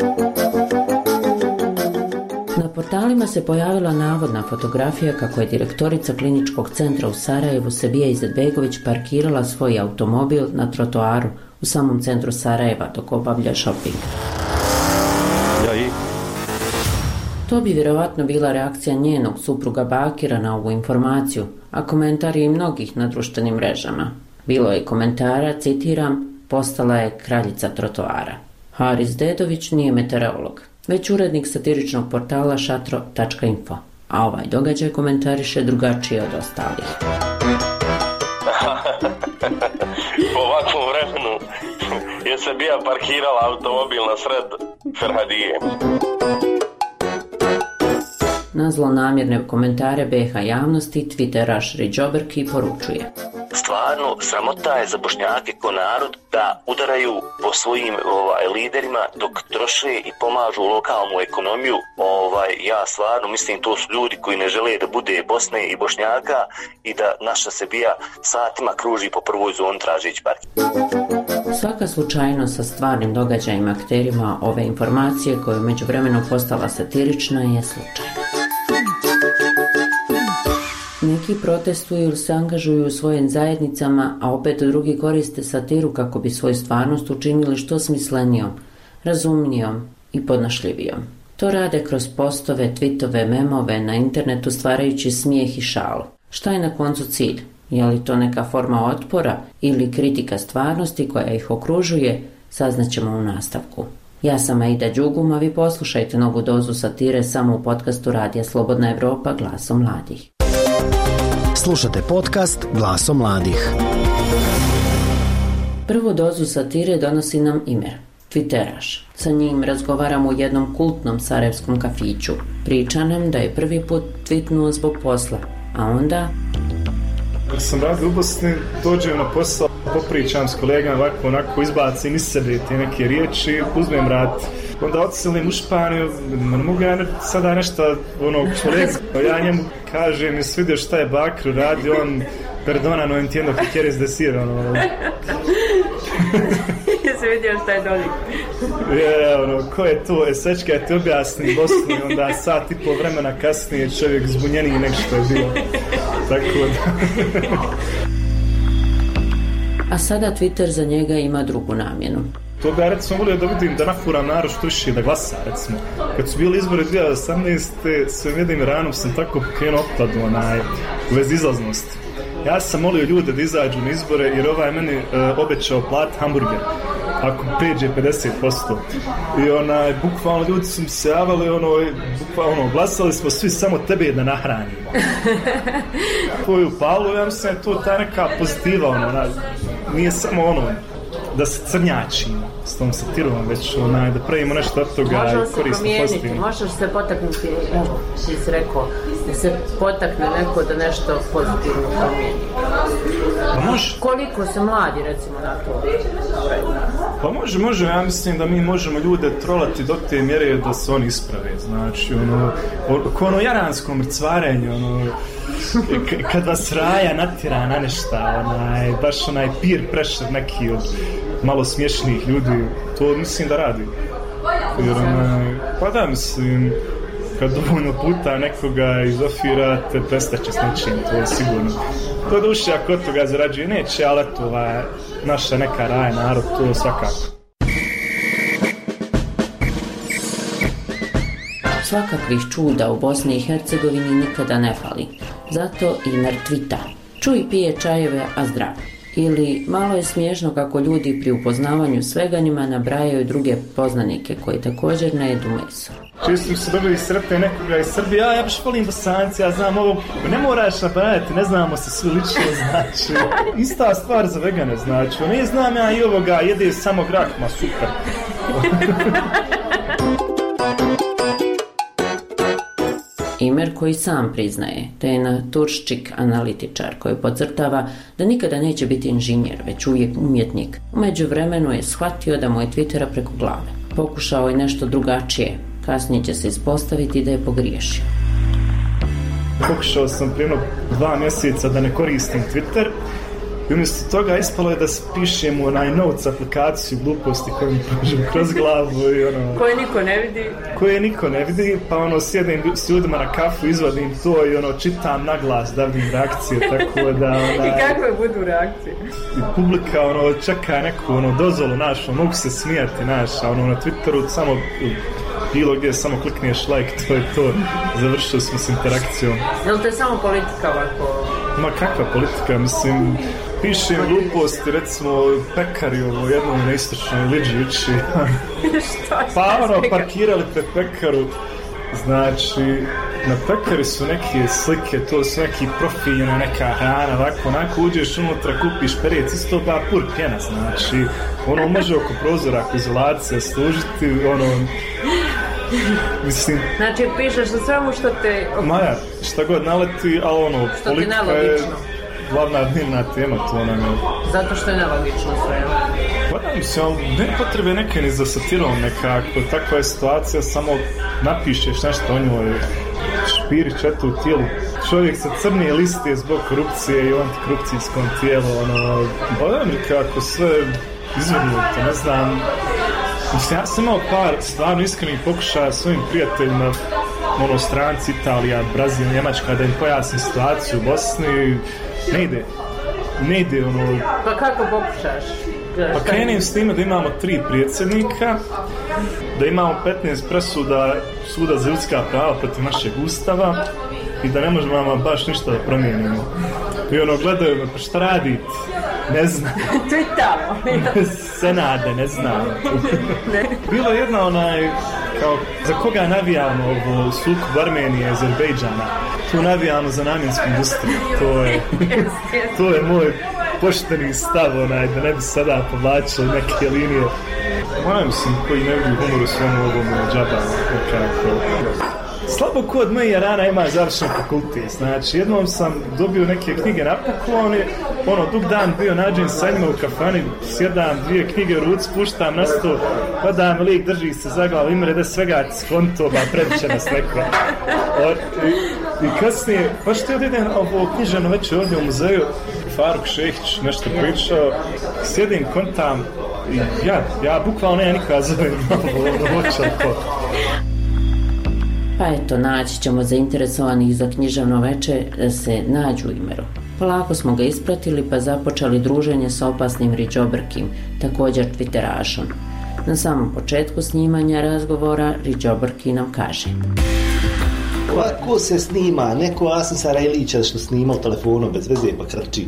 Na portalima se pojavila navodna fotografija kako je direktorica kliničkog centra u Sarajevu Sebija Izetbegović parkirala svoj automobil na trotoaru u samom centru Sarajeva dok obavlja shopping. To bi vjerovatno bila reakcija njenog supruga Bakira na ovu informaciju, a komentari i mnogih na društvenim mrežama. Bilo je komentara, citiram, postala je kraljica trotoara. Haris Dedović nije meteorolog, već urednik satiričnog portala šatro.info, a ovaj događaj komentariše drugačije od ostalih. Po ovakvom vremenu je se bija parkirala automobil na sred Ferhadije. Na zlonamjerne komentare BH javnosti Twitteraš Riđoberki poručuje: Stvarno, sramota je za Bošnjake ko narod da udaraju po svojim liderima dok troše i pomažu lokalnu ekonomiju. Ja stvarno mislim to su ljudi koji ne žele da bude Bosne i Bošnjaka i da naša Sebija satima kruži po prvoj zoni tražeći parking. Svaka slučajnost sa stvarnim događajima akterima ove informacije koja je međuvremeno postala satirična je slučajna. Neki protestuju ili se angažuju u svojim zajednicama, a opet drugi koriste satiru kako bi svoju stvarnost učinili što smislenijom, razumnijom i podnošljivijom. To rade kroz postove, tweetove, memove na internetu stvarajući smijeh i šalu. Šta je na koncu cilj? Je li to neka forma otpora ili kritika stvarnosti koja ih okružuje? Saznaćemo u nastavku. Ja sam Aida Đugum, a vi poslušajte novu dozu satire samo u podcastu Radija Slobodna Evropa, glasom mladih. Slušate podcast Glasom mladih. Prvu dozu satire donosi nam Imer, Twitteraš. Sa njim razgovaramo u jednom kultnom sarajevskom kafiću. Priča nam da je prvi put tweetnuo zbog posla, a onda... Kad sam radio u Bosni, dođem na posao, popričam s kolegama, ovako onako izbacim iz sebe te neke riječi, uzmem rad. Onda odselim u Španiju, ne mogu ja sada nešto kolega. Ja njemu kažem, mi se vidio šta je Bakr radi, on perdona, no entiendo que quieres decir. Jesi vidio šta je doli? Ko je to? Sad kad ti objasni Bosni, onda sat i pol vremena kasnije čovjek zbunjeniji nek što je bilo. Tako da... A sada Twitter za njega ima drugu namjenu. To ga recimo volio da vidim da nafuram narod što više da glasa recimo. Kad su bili izbori 2018. sve vidim ranom sam tako pokrenuo otpadu u vezi izlaznosti. Ja sam molio ljude da izađu na izbore jer ovaj meni obećao plat hamburger ako pređe 50%. I bukvalno ljudi su mi se javali, bukvalno glasali smo svi samo tebe da nahranimo. To je upalo, ja mislim da je to ta neka pozitiva, nije samo da se crnjačimo s tom satirom, već da pravimo nešto od toga i korisno pozitivno. Može se potaknuti, evo, ti si rekao, da se potakne neko da nešto pozitivno promijeni. Pa može. Koliko se mladi, recimo, na to? Pa može, ja mislim da mi možemo ljude trolati do te mjere da se oni isprave, znači, ono jaransko mrcvarenje, kad vas raja natjera na nešta, baš onaj peer pressure neki od malo smiješnih ljudi, to mislim da radi. Jer pa da, mislim, kad dovoljno puta nekoga izofirate, prestaće s nečim, to je sigurno. To duše, ako od toga zarađuje, neće, ali to naša neka raja, narod, to svakako. Svakakvih čuda u Bosni i Hercegovini nikada ne fali. Zato Imer tvita: čuj, pije čajeve, a zdrav. Ili malo je smiješno kako ljudi pri upoznavanju svega njima nabrajaju druge poznanike koji također ne jedu meso. Često se dobili sretne nekoga iz Srbije, ja baš volim Bosanci, ja znam ovo, ne moraš nabrajati, ne znamo se svi lično, znači. Ista stvar za vegane, znači, ne znam ja i ovoga, jede samo grah, ma super. Imer koji sam priznaje da je naturščik analitičar koji podcrtava da nikada neće biti inženjer, već uvijek umjetnik. U međuvremenu je shvatio da mu je Twittera preko glave. Pokušao je nešto drugačije. Kasnije će se ispostaviti da je pogriješio. Pokušao sam prije 2 mjeseca da ne koristim Twitter i umjesto toga ispalo je da pišem onaj notes aplikaciju gluposti koju mi prođem kroz glavu i koje niko ne vidi, pa sjedim s ljudima na kafu, izvadim to i čitam na glas da vidim reakcije, tako da I kakve budu reakcije? I publika čeka neku dozvolu našu, mogu se smijati na Twitteru, samo bilo gdje samo klikneš like, to je to, završili smo s interakcijom. Je li to je samo politika ovako? Ma kakva politika, mislim, pišem gluposti, recimo pekari jednom na istočnoj Liđi uči. Pa parkirali pred pekaru, znači na pekari su neke slike, to su neki profili, neka hrana, onako uđeš unutra, kupiš perec, isto ba pur pjena, znači može oko prozora, ako izolacija služiti, mislim... Znači pišeš o svemu što te... Maja, šta god naleti, ali politika je glavna dnevna tema, to nam je... Zato što je nelogično sve, Pa da, mislim, ali ne potrebe neke ni za satirom nekako, takva je situacija, samo napišeš nešto o njoj, špirić eto u tijelu. Čovjek sa crne liste zbog korupcije i antikorupcijskom tijelu, pa da nekako sve izvrnuto, ne znam. Mislim, ja sam imao par stvarno iskrenih pokušaja svojim prijateljima, stranci, Italija, Brazil, Njemačka, da im pojasnim situaciju u Bosni. Ne ide. Pa kako pokušaš? Pa krenim s time da imamo 3 predsjednika, da imamo 15 presuda Suda za ljudska prava protiv našeg ustava i da ne možemo baš ništa da promijenimo. I gledaju me, pa šta radite? Ne znam. Tweetamo. Senade, ne znam. Bilo je jedna kao, za koga navijamo ovo sukob Armenije i Azerbejdžana? Tu navijamo za namjensku industriju. To je moj pošteni stav, da ne bi sada povlačili neke linije. Mislim, koji ne vidi humor u svemu ovom džaba, nekako. Slabo ko od moje rana ima završen fakultet, znači jednom sam dobio neke knjige na poklon, dug dan bio nađen sa njima u kafani, sjedam 2 knjige u ruci, puštam na sto, pa me lik drži se za glavu, Imre da svega skonto, previše nas neko. I kasnije, pa što idem ovo knjižano večer ovdje u muzeju, Faruk Šehić nešto pričao, sjedim, kontam i ja bukvalno nema nikoga zovem ovo očalko. Pa eto, naći ćemo zainteresovanih za književno veče da se nađu u Imeru. Polako smo ga ispratili pa započeli druženje sa opasnim Riđobrkim, također Twitterašom. Na samom početku snimanja razgovora Riđobrki nam kaže: Ko se snima? Neko Asim Sarajlića što snima u telefonu bez veze pa krči.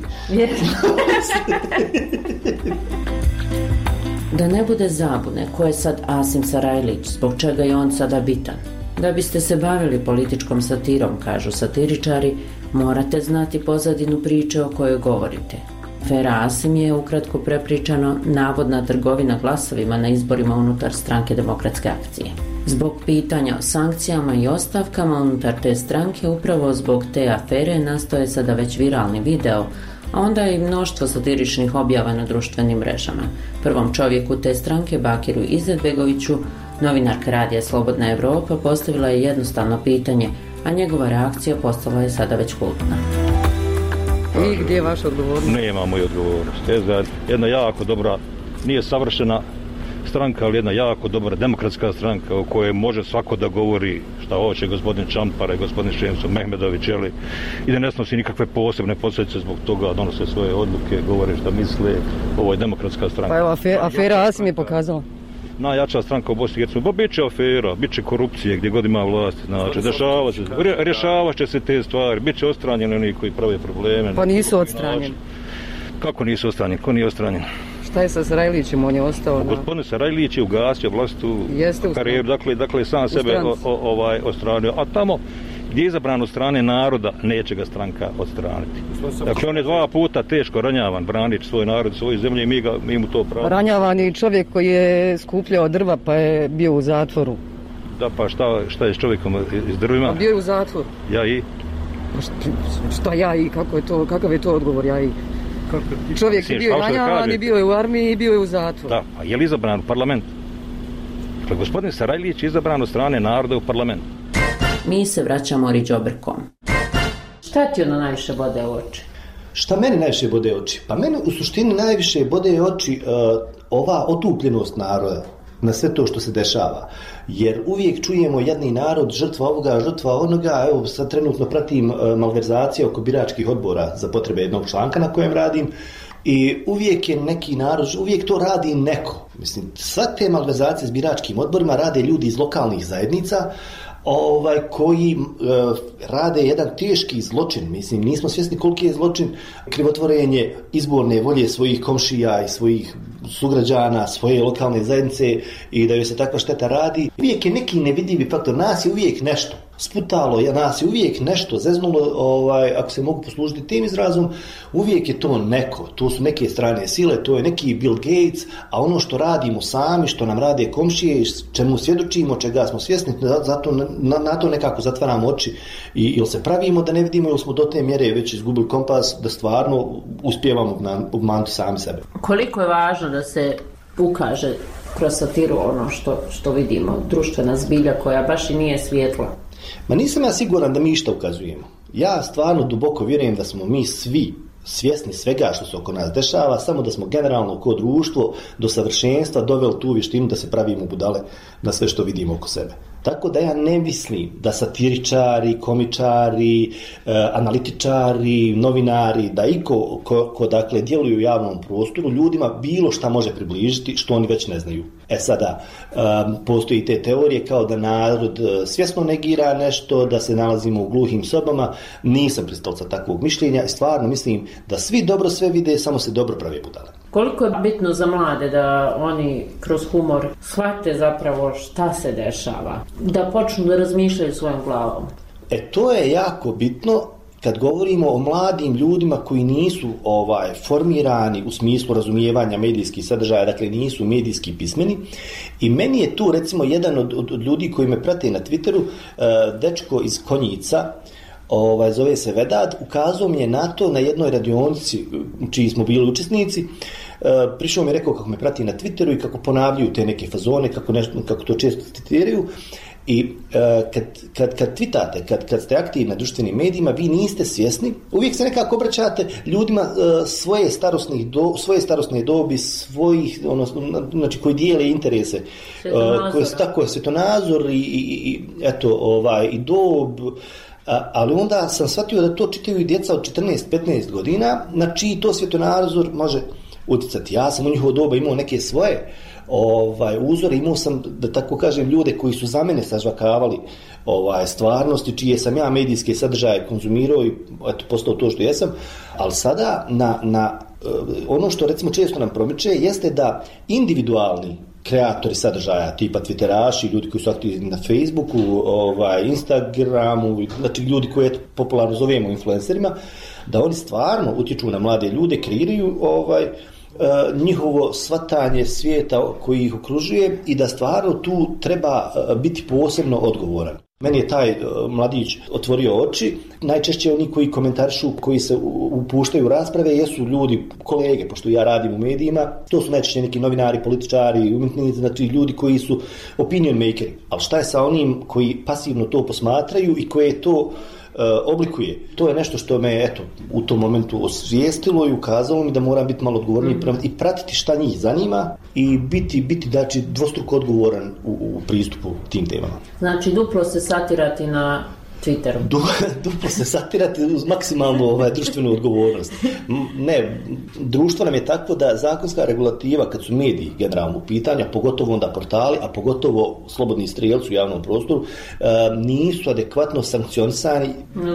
Da ne bude zabune ko je sad Asim Sarajlić, zbog čega je on sada bitan. Da biste se bavili političkom satirom, kažu satiričari, morate znati pozadinu priče o kojoj govorite. Afera Asim je, ukratko prepričano, navodna trgovina glasovima na izborima unutar stranke Demokratske akcije. Zbog pitanja o sankcijama i ostavkama unutar te stranke, upravo zbog te afere, nastao je sada već viralni video a onda i mnoštvo satiričnih objava na društvenim mrežama. Prvom čovjeku te stranke, Bakiru Izetbegoviću, novinarka Radija Slobodna Evropa postavila je jednostavno pitanje, a njegova reakcija postala je sada već kultna. I gdje je vaša odgovornost? Nema moju odgovornost. Jedna jako dobra, nije savršena stranka, ali jedna jako dobra demokratska stranka u kojoj može svako da govori šta hoće, gospodin Čampara i gospodin Šemso Mehmedović, i da ne snosi nikakve posebne posljedice zbog toga, donose svoje odluke, govore šta misle. Ovo je demokratska stranka. Pa evo, afera Asim je pokazala. Najjača stranka u Bosni i Hercegovini. Bit će afera, bit će korupcije gdje god ima vlast, znači, rješavat će se te stvari, bit će odstranjeni oni koji prave probleme. Pa nisu odstranjeni. Kako nisu odstranjeni? Ko nije odstranjen? Šta je sa Sarajlićem, on je ostao? Gospodin Sarajlić je ugasio vlast u karijeru, dakle sam sebe odstranio, a tamo gdje je izabran od strane naroda, neće ga stranka odstraniti. Dakle, on je 2 puta teško ranjavan, branič svoj narod, svoju zemlju i mi mu to pravo. Ranjavan je čovjek koji je skupljao drva pa je bio u zatvoru. Da, pa šta je s čovjekom iz drvima? Pa bio je u zatvoru. Ja i? Šta ja i? Kakav je to odgovor ja i? Čovjek je bio ranjavan i bio je u armiji i bio je u zatvoru. Da, a je li izabran u parlament? Dakle, gospodin Sarajlić je izabran od strane naroda u parlament. Mi se vraćamo Riđobrkom. Šta ti ono najviše bode u oči? Šta meni najviše bode u oči? Pa meni u suštini najviše bode u oči ova otupljenost naroda na sve to što se dešava. Jer uvijek čujemo jedni narod, žrtva ovoga, žrtva onoga. Evo sad trenutno pratim malverzacije oko biračkih odbora za potrebe jednog članka na kojem radim. I uvijek je neki narod, uvijek to radi neko. Mislim, sve te malverzacije s biračkim odborima rade ljudi iz lokalnih zajednica, koji rade jedan teški zločin. Mislim, nismo svjesni koliki je zločin krivotvorenje izborne volje svojih komšija i svojih sugrađana, svoje lokalne zajednice i da joj se takva šteta radi. Uvijek je neki nevidljivi faktor, nas je uvijek nešto sputalo, nas je uvijek nešto zeznulo, ako se mogu poslužiti tim izrazom, uvijek je to neko, to su neke strane sile, to je neki Bill Gates, a ono što radimo sami, što nam rade komšije, čemu svjedočimo, čega smo svjesni, zato na to nekako zatvaramo oči ili se pravimo da ne vidimo ili smo do te mjere već izgubili kompas da stvarno uspijevamo obmanuti sami sebe. Koliko je važno da se ukaže kroz satiru ono što vidimo, društvena zbilja koja baš i nije svjetla? Ma nisam ja siguran da mi išta ukazujemo. Ja stvarno duboko vjerujem da smo mi svi svjesni svega što se oko nas dešava, samo da smo generalno kao društvo do savršenstva doveli tu vještinu da se pravimo budale na sve što vidimo oko sebe. Tako da ja ne mislim da satiričari, komičari, analitičari, novinari, da iko ko dakle djeluju u javnom prostoru ljudima bilo šta može približiti što oni već ne znaju. Sada, postoji te teorije kao da narod svjesno negira nešto, da se nalazimo u gluhim sobama. Nisam pristalica takvog mišljenja i stvarno mislim da svi dobro sve vide, samo se dobro prave budale. Koliko je bitno za mlade da oni kroz humor shvate zapravo šta se dešava, da počnu da razmišljaju svojom glavom? To je jako bitno kad govorimo o mladim ljudima koji nisu formirani u smislu razumijevanja medijskih sadržaja, dakle nisu medijski pismeni. I meni je tu recimo jedan od ljudi koji me prate na Twitteru, dečko iz Konjica, zove se Vedad, ukazao mi je na to na jednoj radionici čiji smo bili učesnici. Prišao mi je rekao kako me prati na Twitteru i kako ponavljaju te neke fazone, kako to često citiraju. I kad tweetate, kad ste aktivni na društvenim medijima, vi niste svjesni, uvijek se nekako obraćate ljudima svoje starosne dobi, znači koji dijele interese, koji svjetonazor i dob. Ali onda sam shvatio da to čitaju i djeca od 14-15 godina, na čiji to svjetonazor može utjecati. Ja sam u njihovo doba imao neke svoje uzore, imao sam, da tako kažem, ljude koji su za mene sažvakavali stvarnosti, čije sam ja medijske sadržaje konzumirao i postao to što jesam, ali sada na ono što recimo često nam promiče jeste da individualni kreatori sadržaja, tipa twitteraši, ljudi koji su aktivni na Facebooku, Instagramu, znači ljudi koje popularno zovemo influencerima, da oni stvarno utječu na mlade ljude, kreiraju njihovo shvatanje svijeta koji ih okružuje i da stvarno tu treba biti posebno odgovoran. Meni je taj mladić otvorio oči. Najčešće oni koji komentarišu, koji se upuštaju u rasprave, jesu ljudi, kolege, pošto ja radim u medijima, to su najčešće neki novinari, političari, umjetnici, znači ljudi koji su opinion makeri. Ali šta je sa onim koji pasivno to posmatraju i koje to oblikuje? To je nešto što me u tom momentu osvijestilo i ukazalo mi da moram biti malo odgovorniji i pratiti šta njih zanima i biti znači, dvostruko odgovoran u pristupu tim temama. Znači duplo se satirati na Twitteru. Duplo se satirati uz maksimalnu društvenu odgovornost. Ne, društvo nam je takvo da zakonska regulativa, kad su mediji generalno u pitanju, pogotovo onda portali, a pogotovo slobodni strijelci u javnom prostoru, nisu adekvatno sankcionisani,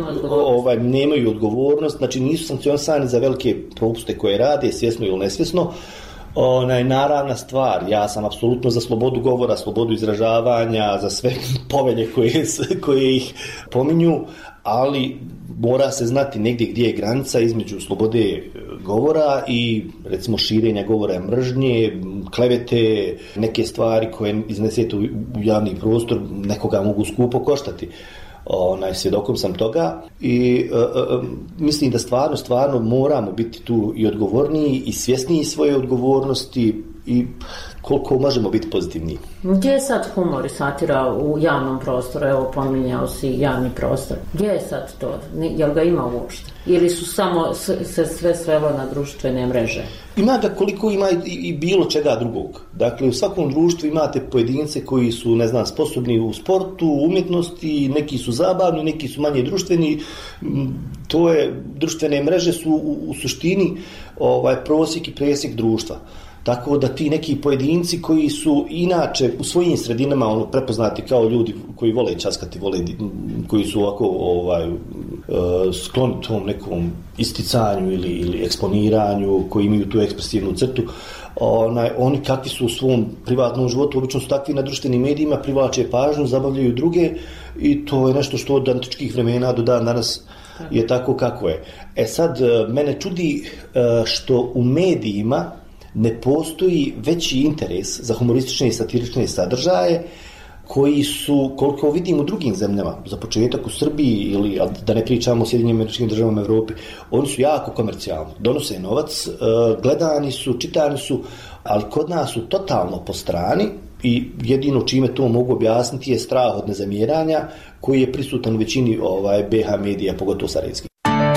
nemaju odgovornost, znači nisu sankcionisani za velike propuste koje rade, svjesno ili nesvjesno. Naravna stvar, ja sam apsolutno za slobodu govora, slobodu izražavanja, za sve povelje koje ih pominju, ali mora se znati negdje gdje je granica između slobode govora i recimo širenja govora mržnje, klevete, neke stvari koje iznesete u javni prostor nekoga mogu skupo koštati. Svjedokom sam toga i mislim da stvarno moramo biti tu i odgovorniji i svjesniji svoje odgovornosti i koliko možemo biti pozitivniji. Gdje je sad humor i satira u javnom prostoru? Evo, pominjao si javni prostor. Gdje je sad to? Jel ga ima uopšte? Ili su samo se sve svelo na društvene mreže? Ima ga koliko ima i bilo čega drugog. Dakle, u svakom društvu imate pojedince koji su, sposobni u sportu, umjetnosti, neki su zabavni, neki su manje društveni. To je, društvene mreže su u suštini prosjek i presjek društva. Tako da ti neki pojedinci koji su inače u svojim sredinama prepoznati kao ljudi koji vole časkati, koji su ovako skloni tom nekom isticanju ili eksponiranju, koji imaju tu ekspresivnu crtu, oni kakvi su u svom privatnom životu, obično su takvi na društvenim medijima, privlače pažnju, zabavljaju druge i to je nešto što od antičkih vremena do dan danas je tako kako je. Sad, mene čudi što u medijima ne postoji veći interes za humoristične i satirične sadržaje koji su, koliko vidim u drugim zemljama, za početak u Srbiji ili da ne pričamo o Sjedinjenim Američkim Državama Evropi, oni su jako komercijalni, donose novac, gledani su, čitani su, ali kod nas su totalno po strani i jedino čime to mogu objasniti je strah od nezamjeranja koji je prisutan u većini BH medija, pogotovo sarajevskih.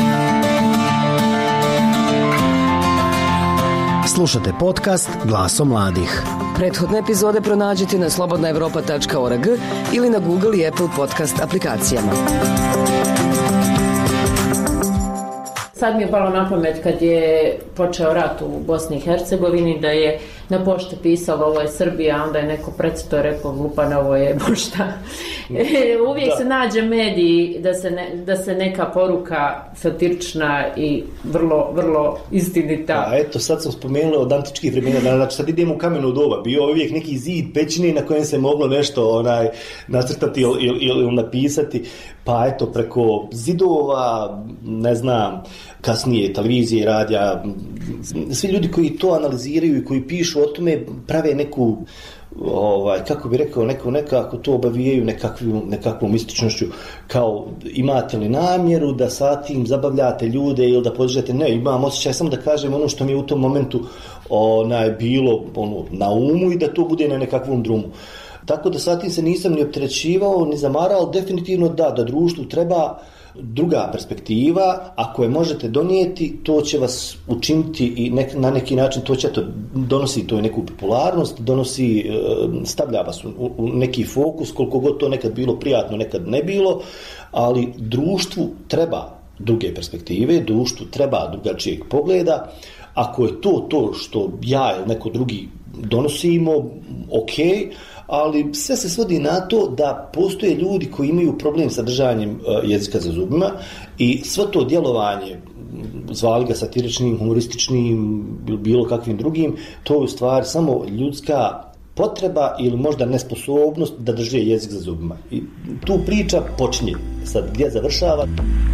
Slušate podcast Glaso mladih. Prethodne epizode pronađite na slobodnaevropa.org ili na Google i Apple podcast aplikacijama. Sad mi je palo na pamet kad je počeo rat u Bosni i Hercegovini da je na pošti pisalo ovo je Srbija, onda je neko precito je rekao glupan, ovo je Bošta. Uvijek se nađe mediji da se neka poruka satirična i vrlo, vrlo istinita. A eto, sad sam spomenula od antičkih vremena, znači sad idemo u kameno doba, bio uvijek neki zid pećine na kojem se moglo nešto nacrtati ili napisati, pa eto preko zidova, kasnije televizije, radija, svi ljudi koji to analiziraju i koji pišu o tome prave neku, kako bi rekao, nekako to obavijaju nekakvom mističnošću, kao imate li namjeru da sa tim zabavljate ljude ili da podižete, ne, imam osjećaj samo da kažem ono što mi je u tom momentu bilo na umu i da to bude na nekakvom drumu. Tako da sa tim se nisam ni opterećivao, ni zamarao, definitivno da društvu treba druga perspektiva, ako je možete donijeti, to će vas učiniti i na neki način to će donosi to neku popularnost, stavlja vas u neki fokus, koliko god to nekad bilo prijatno, nekad ne bilo, ali društvu treba druge perspektive, društvu treba drugačijeg pogleda. Ako je to što ja ili neko drugi donosimo, ok, ali sve se svodi na to da postoje ljudi koji imaju problem sa držanjem jezika za zubima i sve to djelovanje, zvali ga satiričnim, humorističnim, bilo kakvim drugim, to je u stvari samo ljudska potreba ili možda nesposobnost da drže jezik za zubima. I tu priča počinje. Sad gdje završava?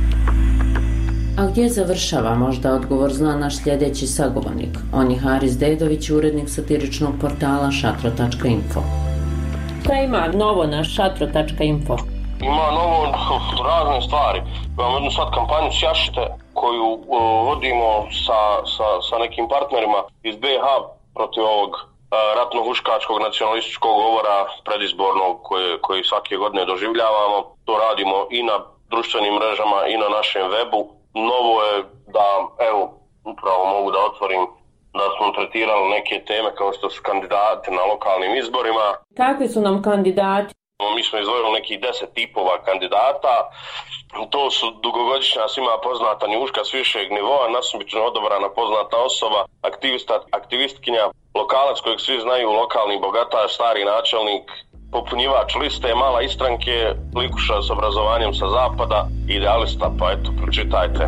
A gdje završava, možda odgovor zna naš sljedeći sagovornik. On je Haris Dedović, urednik satiričnog portala šatro.info. Šta ima novo na šatro.info? ima novo razne stvari. Imamo jednu sad kampanju Sjašite koju vodimo sa nekim partnerima iz BiH protiv ovog ratno-huškačkog nacionalističkog govora predizbornog koji svake godine doživljavamo. To radimo i na društvenim mrežama i na našem webu. Novo je da, evo, upravo mogu da otvorim da smo tretirali neke teme kao što su kandidati na lokalnim izborima. Kakvi su nam kandidati? Mi smo izdvojili nekih 10 tipova kandidata. To su dugogodišnja svima poznata njuška s višeg nivoa, nasumično odabrana poznata osoba, aktivistkinja, lokalac kojeg svi znaju, lokalni bogataš, stari načelnik, popunjivač liste, mala istranke, likuša s obrazovanjem sa zapada, idealista, pa eto, pročitajte.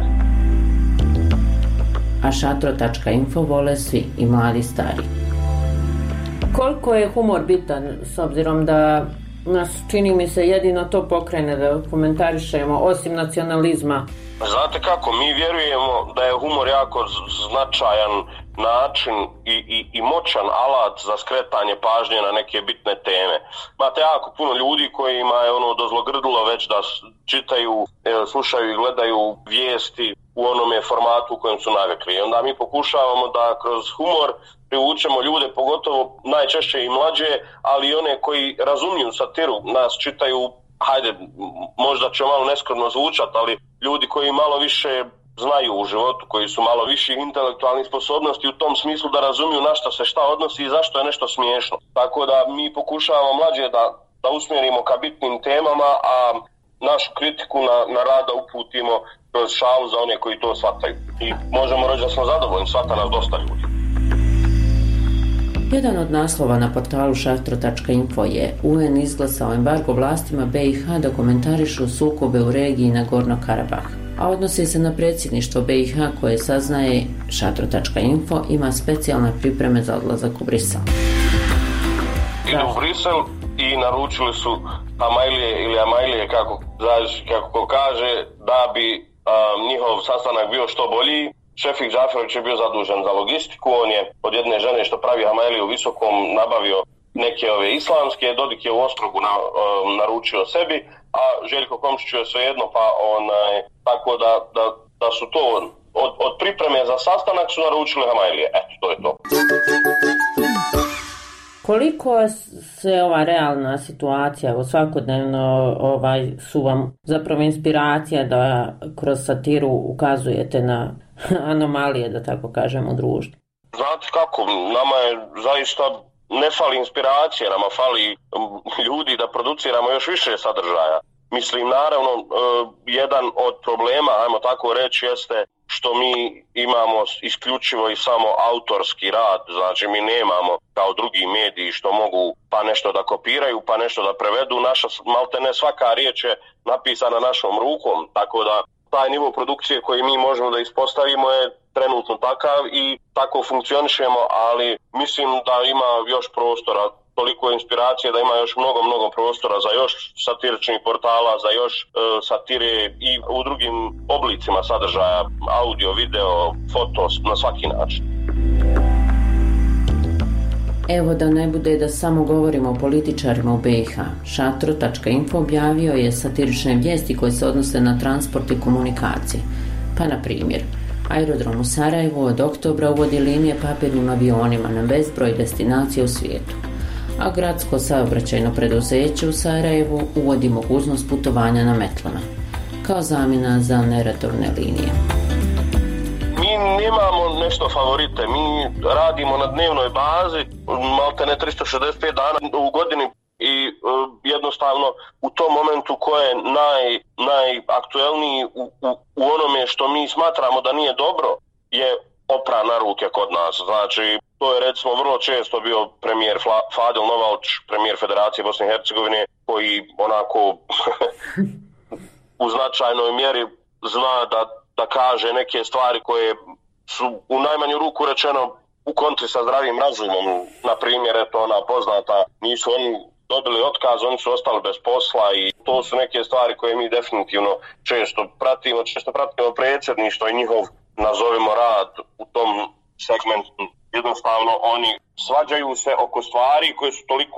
A šatro.info vole svi, i mladi i stari. Koliko je humor bitan, s obzirom da nas, čini mi se, jedino to pokrene da komentarišemo, osim nacionalizma? Znate kako, mi vjerujemo da je humor jako značajan način i moćan alat za skretanje pažnje na neke bitne teme. Imate jako puno ljudi kojima je dozlogrdilo već da čitaju, slušaju i gledaju vijesti u onome formatu u kojem su navikli. I onda mi pokušavamo da kroz humor privučemo ljude, pogotovo najčešće i mlađe, ali i one koji razumiju satiru, nas čitaju, hajde, možda će malo neskromno zvučati, ali ljudi koji malo više znaju u životu, koji su malo više intelektualnih sposobnosti u tom smislu da razumiju na što se šta odnosi i zašto je nešto smiješno. Tako da mi pokušavamo mlađe da usmjerimo ka bitnim temama, a našu kritiku na rada uputimo kroz šalu za one koji to shvataju. I možemo reći da smo zadovoljni, shvata nas dosta ljudi. Jedan od naslova na portalu šatro.info je UN izglasao embargo vlastima BiH da komentarišu sukobe u regiji Nagorno-Karabah, a odnosi se na predsjedništvo BiH koje saznaje šatro.info ima specijalne pripreme za odlazak u Brisel. Idu u Brisel i naručili su Amajlije ili Amajlije, kako ko kaže, da bi njihov sastanak bio što bolji. Šefik Džaferović je bio zadužen za logistiku, on je od jedne žene što pravi Amajliju u Visokom nabavio neke ove islamske, Dodik je u Ostrogu naručio sebi, a Željko Komšić je svejedno, pa tako da su to od pripreme za sastanak su naručili Amajlije. Eto, to je to. Koliko se ova realna situacija svakodnevno su vam zapravo inspiracija da kroz satiru ukazujete na anomalije, da tako kažem, u društvu? Znate kako, nama je zaista ne fali inspiracije, nama fali ljudi da produciramo još više sadržaja. Mislim, naravno, jedan od problema, ajmo tako reći, jeste što mi imamo isključivo i samo autorski rad, znači mi nemamo kao drugi mediji što mogu pa nešto da kopiraju, pa nešto da prevedu. Naša, maltene svaka riječ je napisana našom rukom, tako da taj nivo produkcije koji mi možemo da ispostavimo je trenutno takav i tako funkcionišemo, ali mislim da ima još prostora, toliko inspiracije da ima još mnogo prostora za još satiričnih portala, za još satire i u drugim oblicima sadržaja, audio, video, foto, na svaki način. Evo da ne bude da samo govorimo o političarima u BiH, šatro.info objavio je satirične vijesti koje se odnose na transport i komunikacije. Pa na primjer, aerodrom u Sarajevu od oktobra uvodi linije papirnim avionima na bezbroj destinacija u svijetu, a gradsko saobraćajno preduzeće u Sarajevu uvodi mogućnost putovanja na metlama, kao zamjena za neredovne linije. Mi nemamo nešto favorite, mi radimo na dnevnoj bazi, maltene 365 dana u godini i jednostavno u tom momentu ko je najaktuelniji u onome što mi smatramo da nije dobro je opra na ruke kod nas. Znači, to je recimo vrlo često bio premijer Fadil Novalč, premijer Federacije Bosne i Hercegovine, koji onako u značajnoj mjeri zna da kaže neke stvari koje su u najmanju ruku rečeno u kontri sa zdravim razumom. Na primjer, eto ona poznata, nisu oni dobili otkaz, oni su ostali bez posla i to su neke stvari koje mi definitivno često pratimo predsjedništvo i njihov, nazovimo, rad u tom segmentu. Jednostavno oni svađaju se oko stvari koje su toliko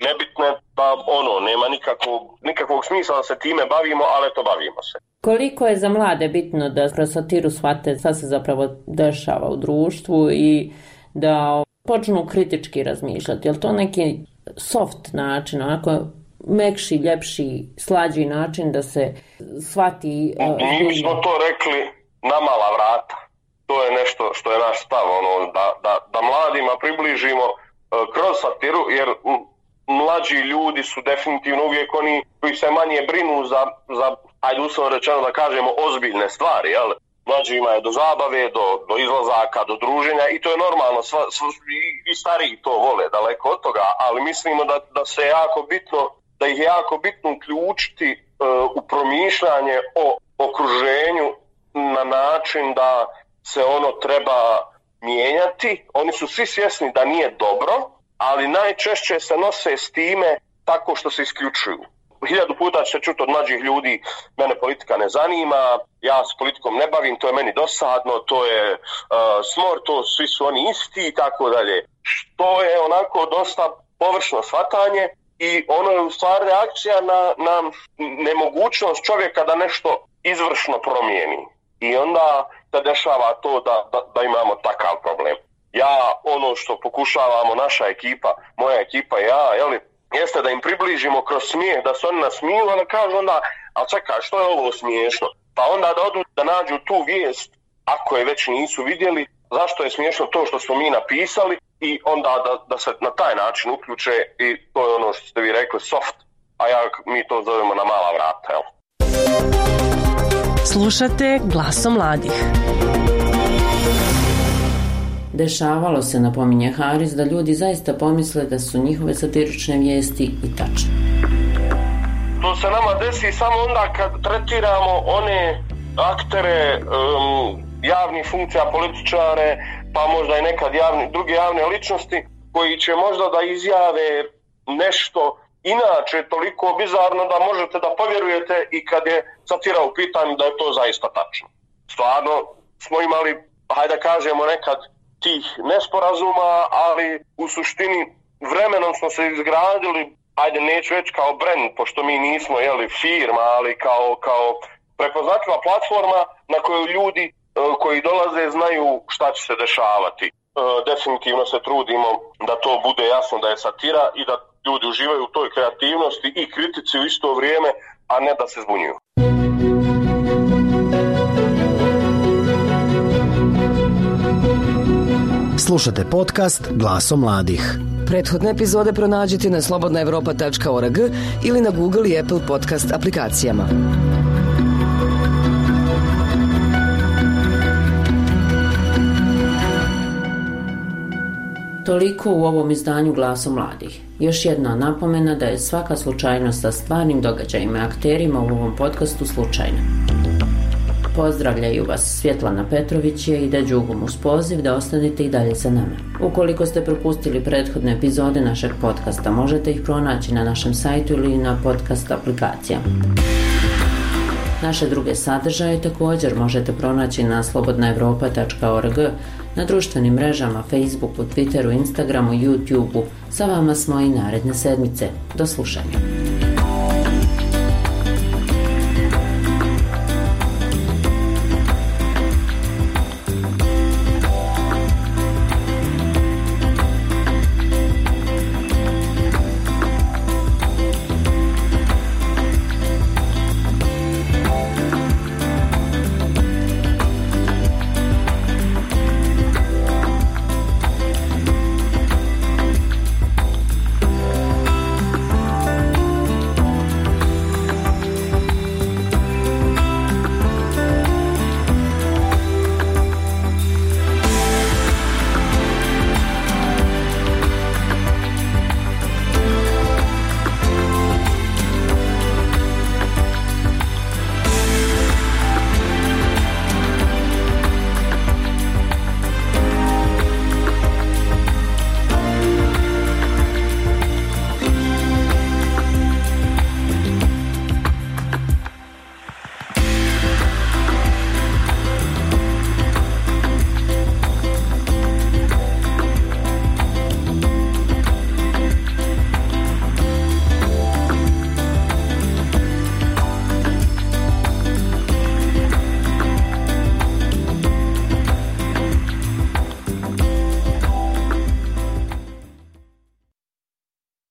nebitne, pa nema nikakvog smisla da se time bavimo, ali to bavimo se. Koliko je za mlade bitno da kroz satiru shvate šta se zapravo dešava u društvu i da počnu kritički razmišljati? Je li to neki soft način, onako mekši, ljepši, slađi način da se shvati? Mi smo to rekli na mala vrata. To je nešto što je naš stav, da mladima približimo kroz satiru, jer mlađi ljudi su definitivno uvijek oni koji se manje brinu za ajde uslovno rečeno da kažemo, ozbiljne stvari, jel? Mlađima je do zabave, do izlazaka, do druženja i to je normalno, i stariji to vole, daleko od toga, ali mislimo da se jako bitno, da ih je jako bitno uključiti u promišljanje o okruženju na način da se ono treba mijenjati. Oni su svi svjesni da nije dobro, ali najčešće se nose s time tako što se isključuju. 1000 puta ćete čuti od mlađih ljudi, mene politika ne zanima, ja s politikom ne bavim, to je meni dosadno, to je smor, to svi su oni isti i tako dalje. Što je onako dosta površno shvatanje i ono je u stvari reakcija na nemogućnost čovjeka da nešto izvršno promijeni. I onda se dešava to da imamo takav problem. Ja, ono što pokušavamo, naša ekipa, moja ekipa i ja, jeste da im približimo kroz smijeh, da se oni nasmiju, a da kažu onda, ali čekaj, što je ovo smiješno? Pa onda da odu da nađu tu vijest, ako je već nisu vidjeli, zašto je smiješno to što smo mi napisali i onda da se na taj način uključe i to je ono što ste vi rekli, soft, a mi to zovemo na mala vrata, jel? Slušate Glasom mladih. Dešavalo se, napominje Haris, da ljudi zaista pomisle da su njihove satirične vijesti i tačne. To se nama desi samo onda kad tretiramo one aktere, javnih funkcija, političare, pa možda i nekad druge javne ličnosti koji će možda da izjave nešto inače toliko bizarno da možete da povjerujete i kad je satira u pitanju da je to zaista tačno. Stvarno smo imali, hajde da kažemo nekad, tih nesporazuma, ali u suštini vremenom smo se izgradili, ajde neću reći kao brand, pošto mi nismo firma, ali kao prepoznatljiva platforma na koju ljudi koji dolaze znaju šta će se dešavati. Definitivno se trudimo da to bude jasno da je satira i da ljudi uživaju u toj kreativnosti i kritici u isto vrijeme, a ne da se zbunjuju. Slušate podcast Glasom mladih. Prethodne epizode pronađite na slobodnaevropa.org ili na Google i Apple podcast aplikacijama. Toliko u ovom izdanju Glasom mladih. Još jedna napomena da je svaka slučajnost sa stvarnim događajima i akterima u ovom podcastu slučajna. Pozdravljaju vas Svjetlana Petrović i Ida Đugum uz poziv da ostanete i dalje sa nama. Ukoliko ste propustili prethodne epizode našeg podcasta, možete ih pronaći na našem sajtu ili na podcast aplikacijama. Naše druge sadržaje također možete pronaći na slobodnaevropa.org, na društvenim mrežama, Facebooku, Twitteru, Instagramu, YouTubeu. Sa vama smo i naredne sedmice. Do slušanja.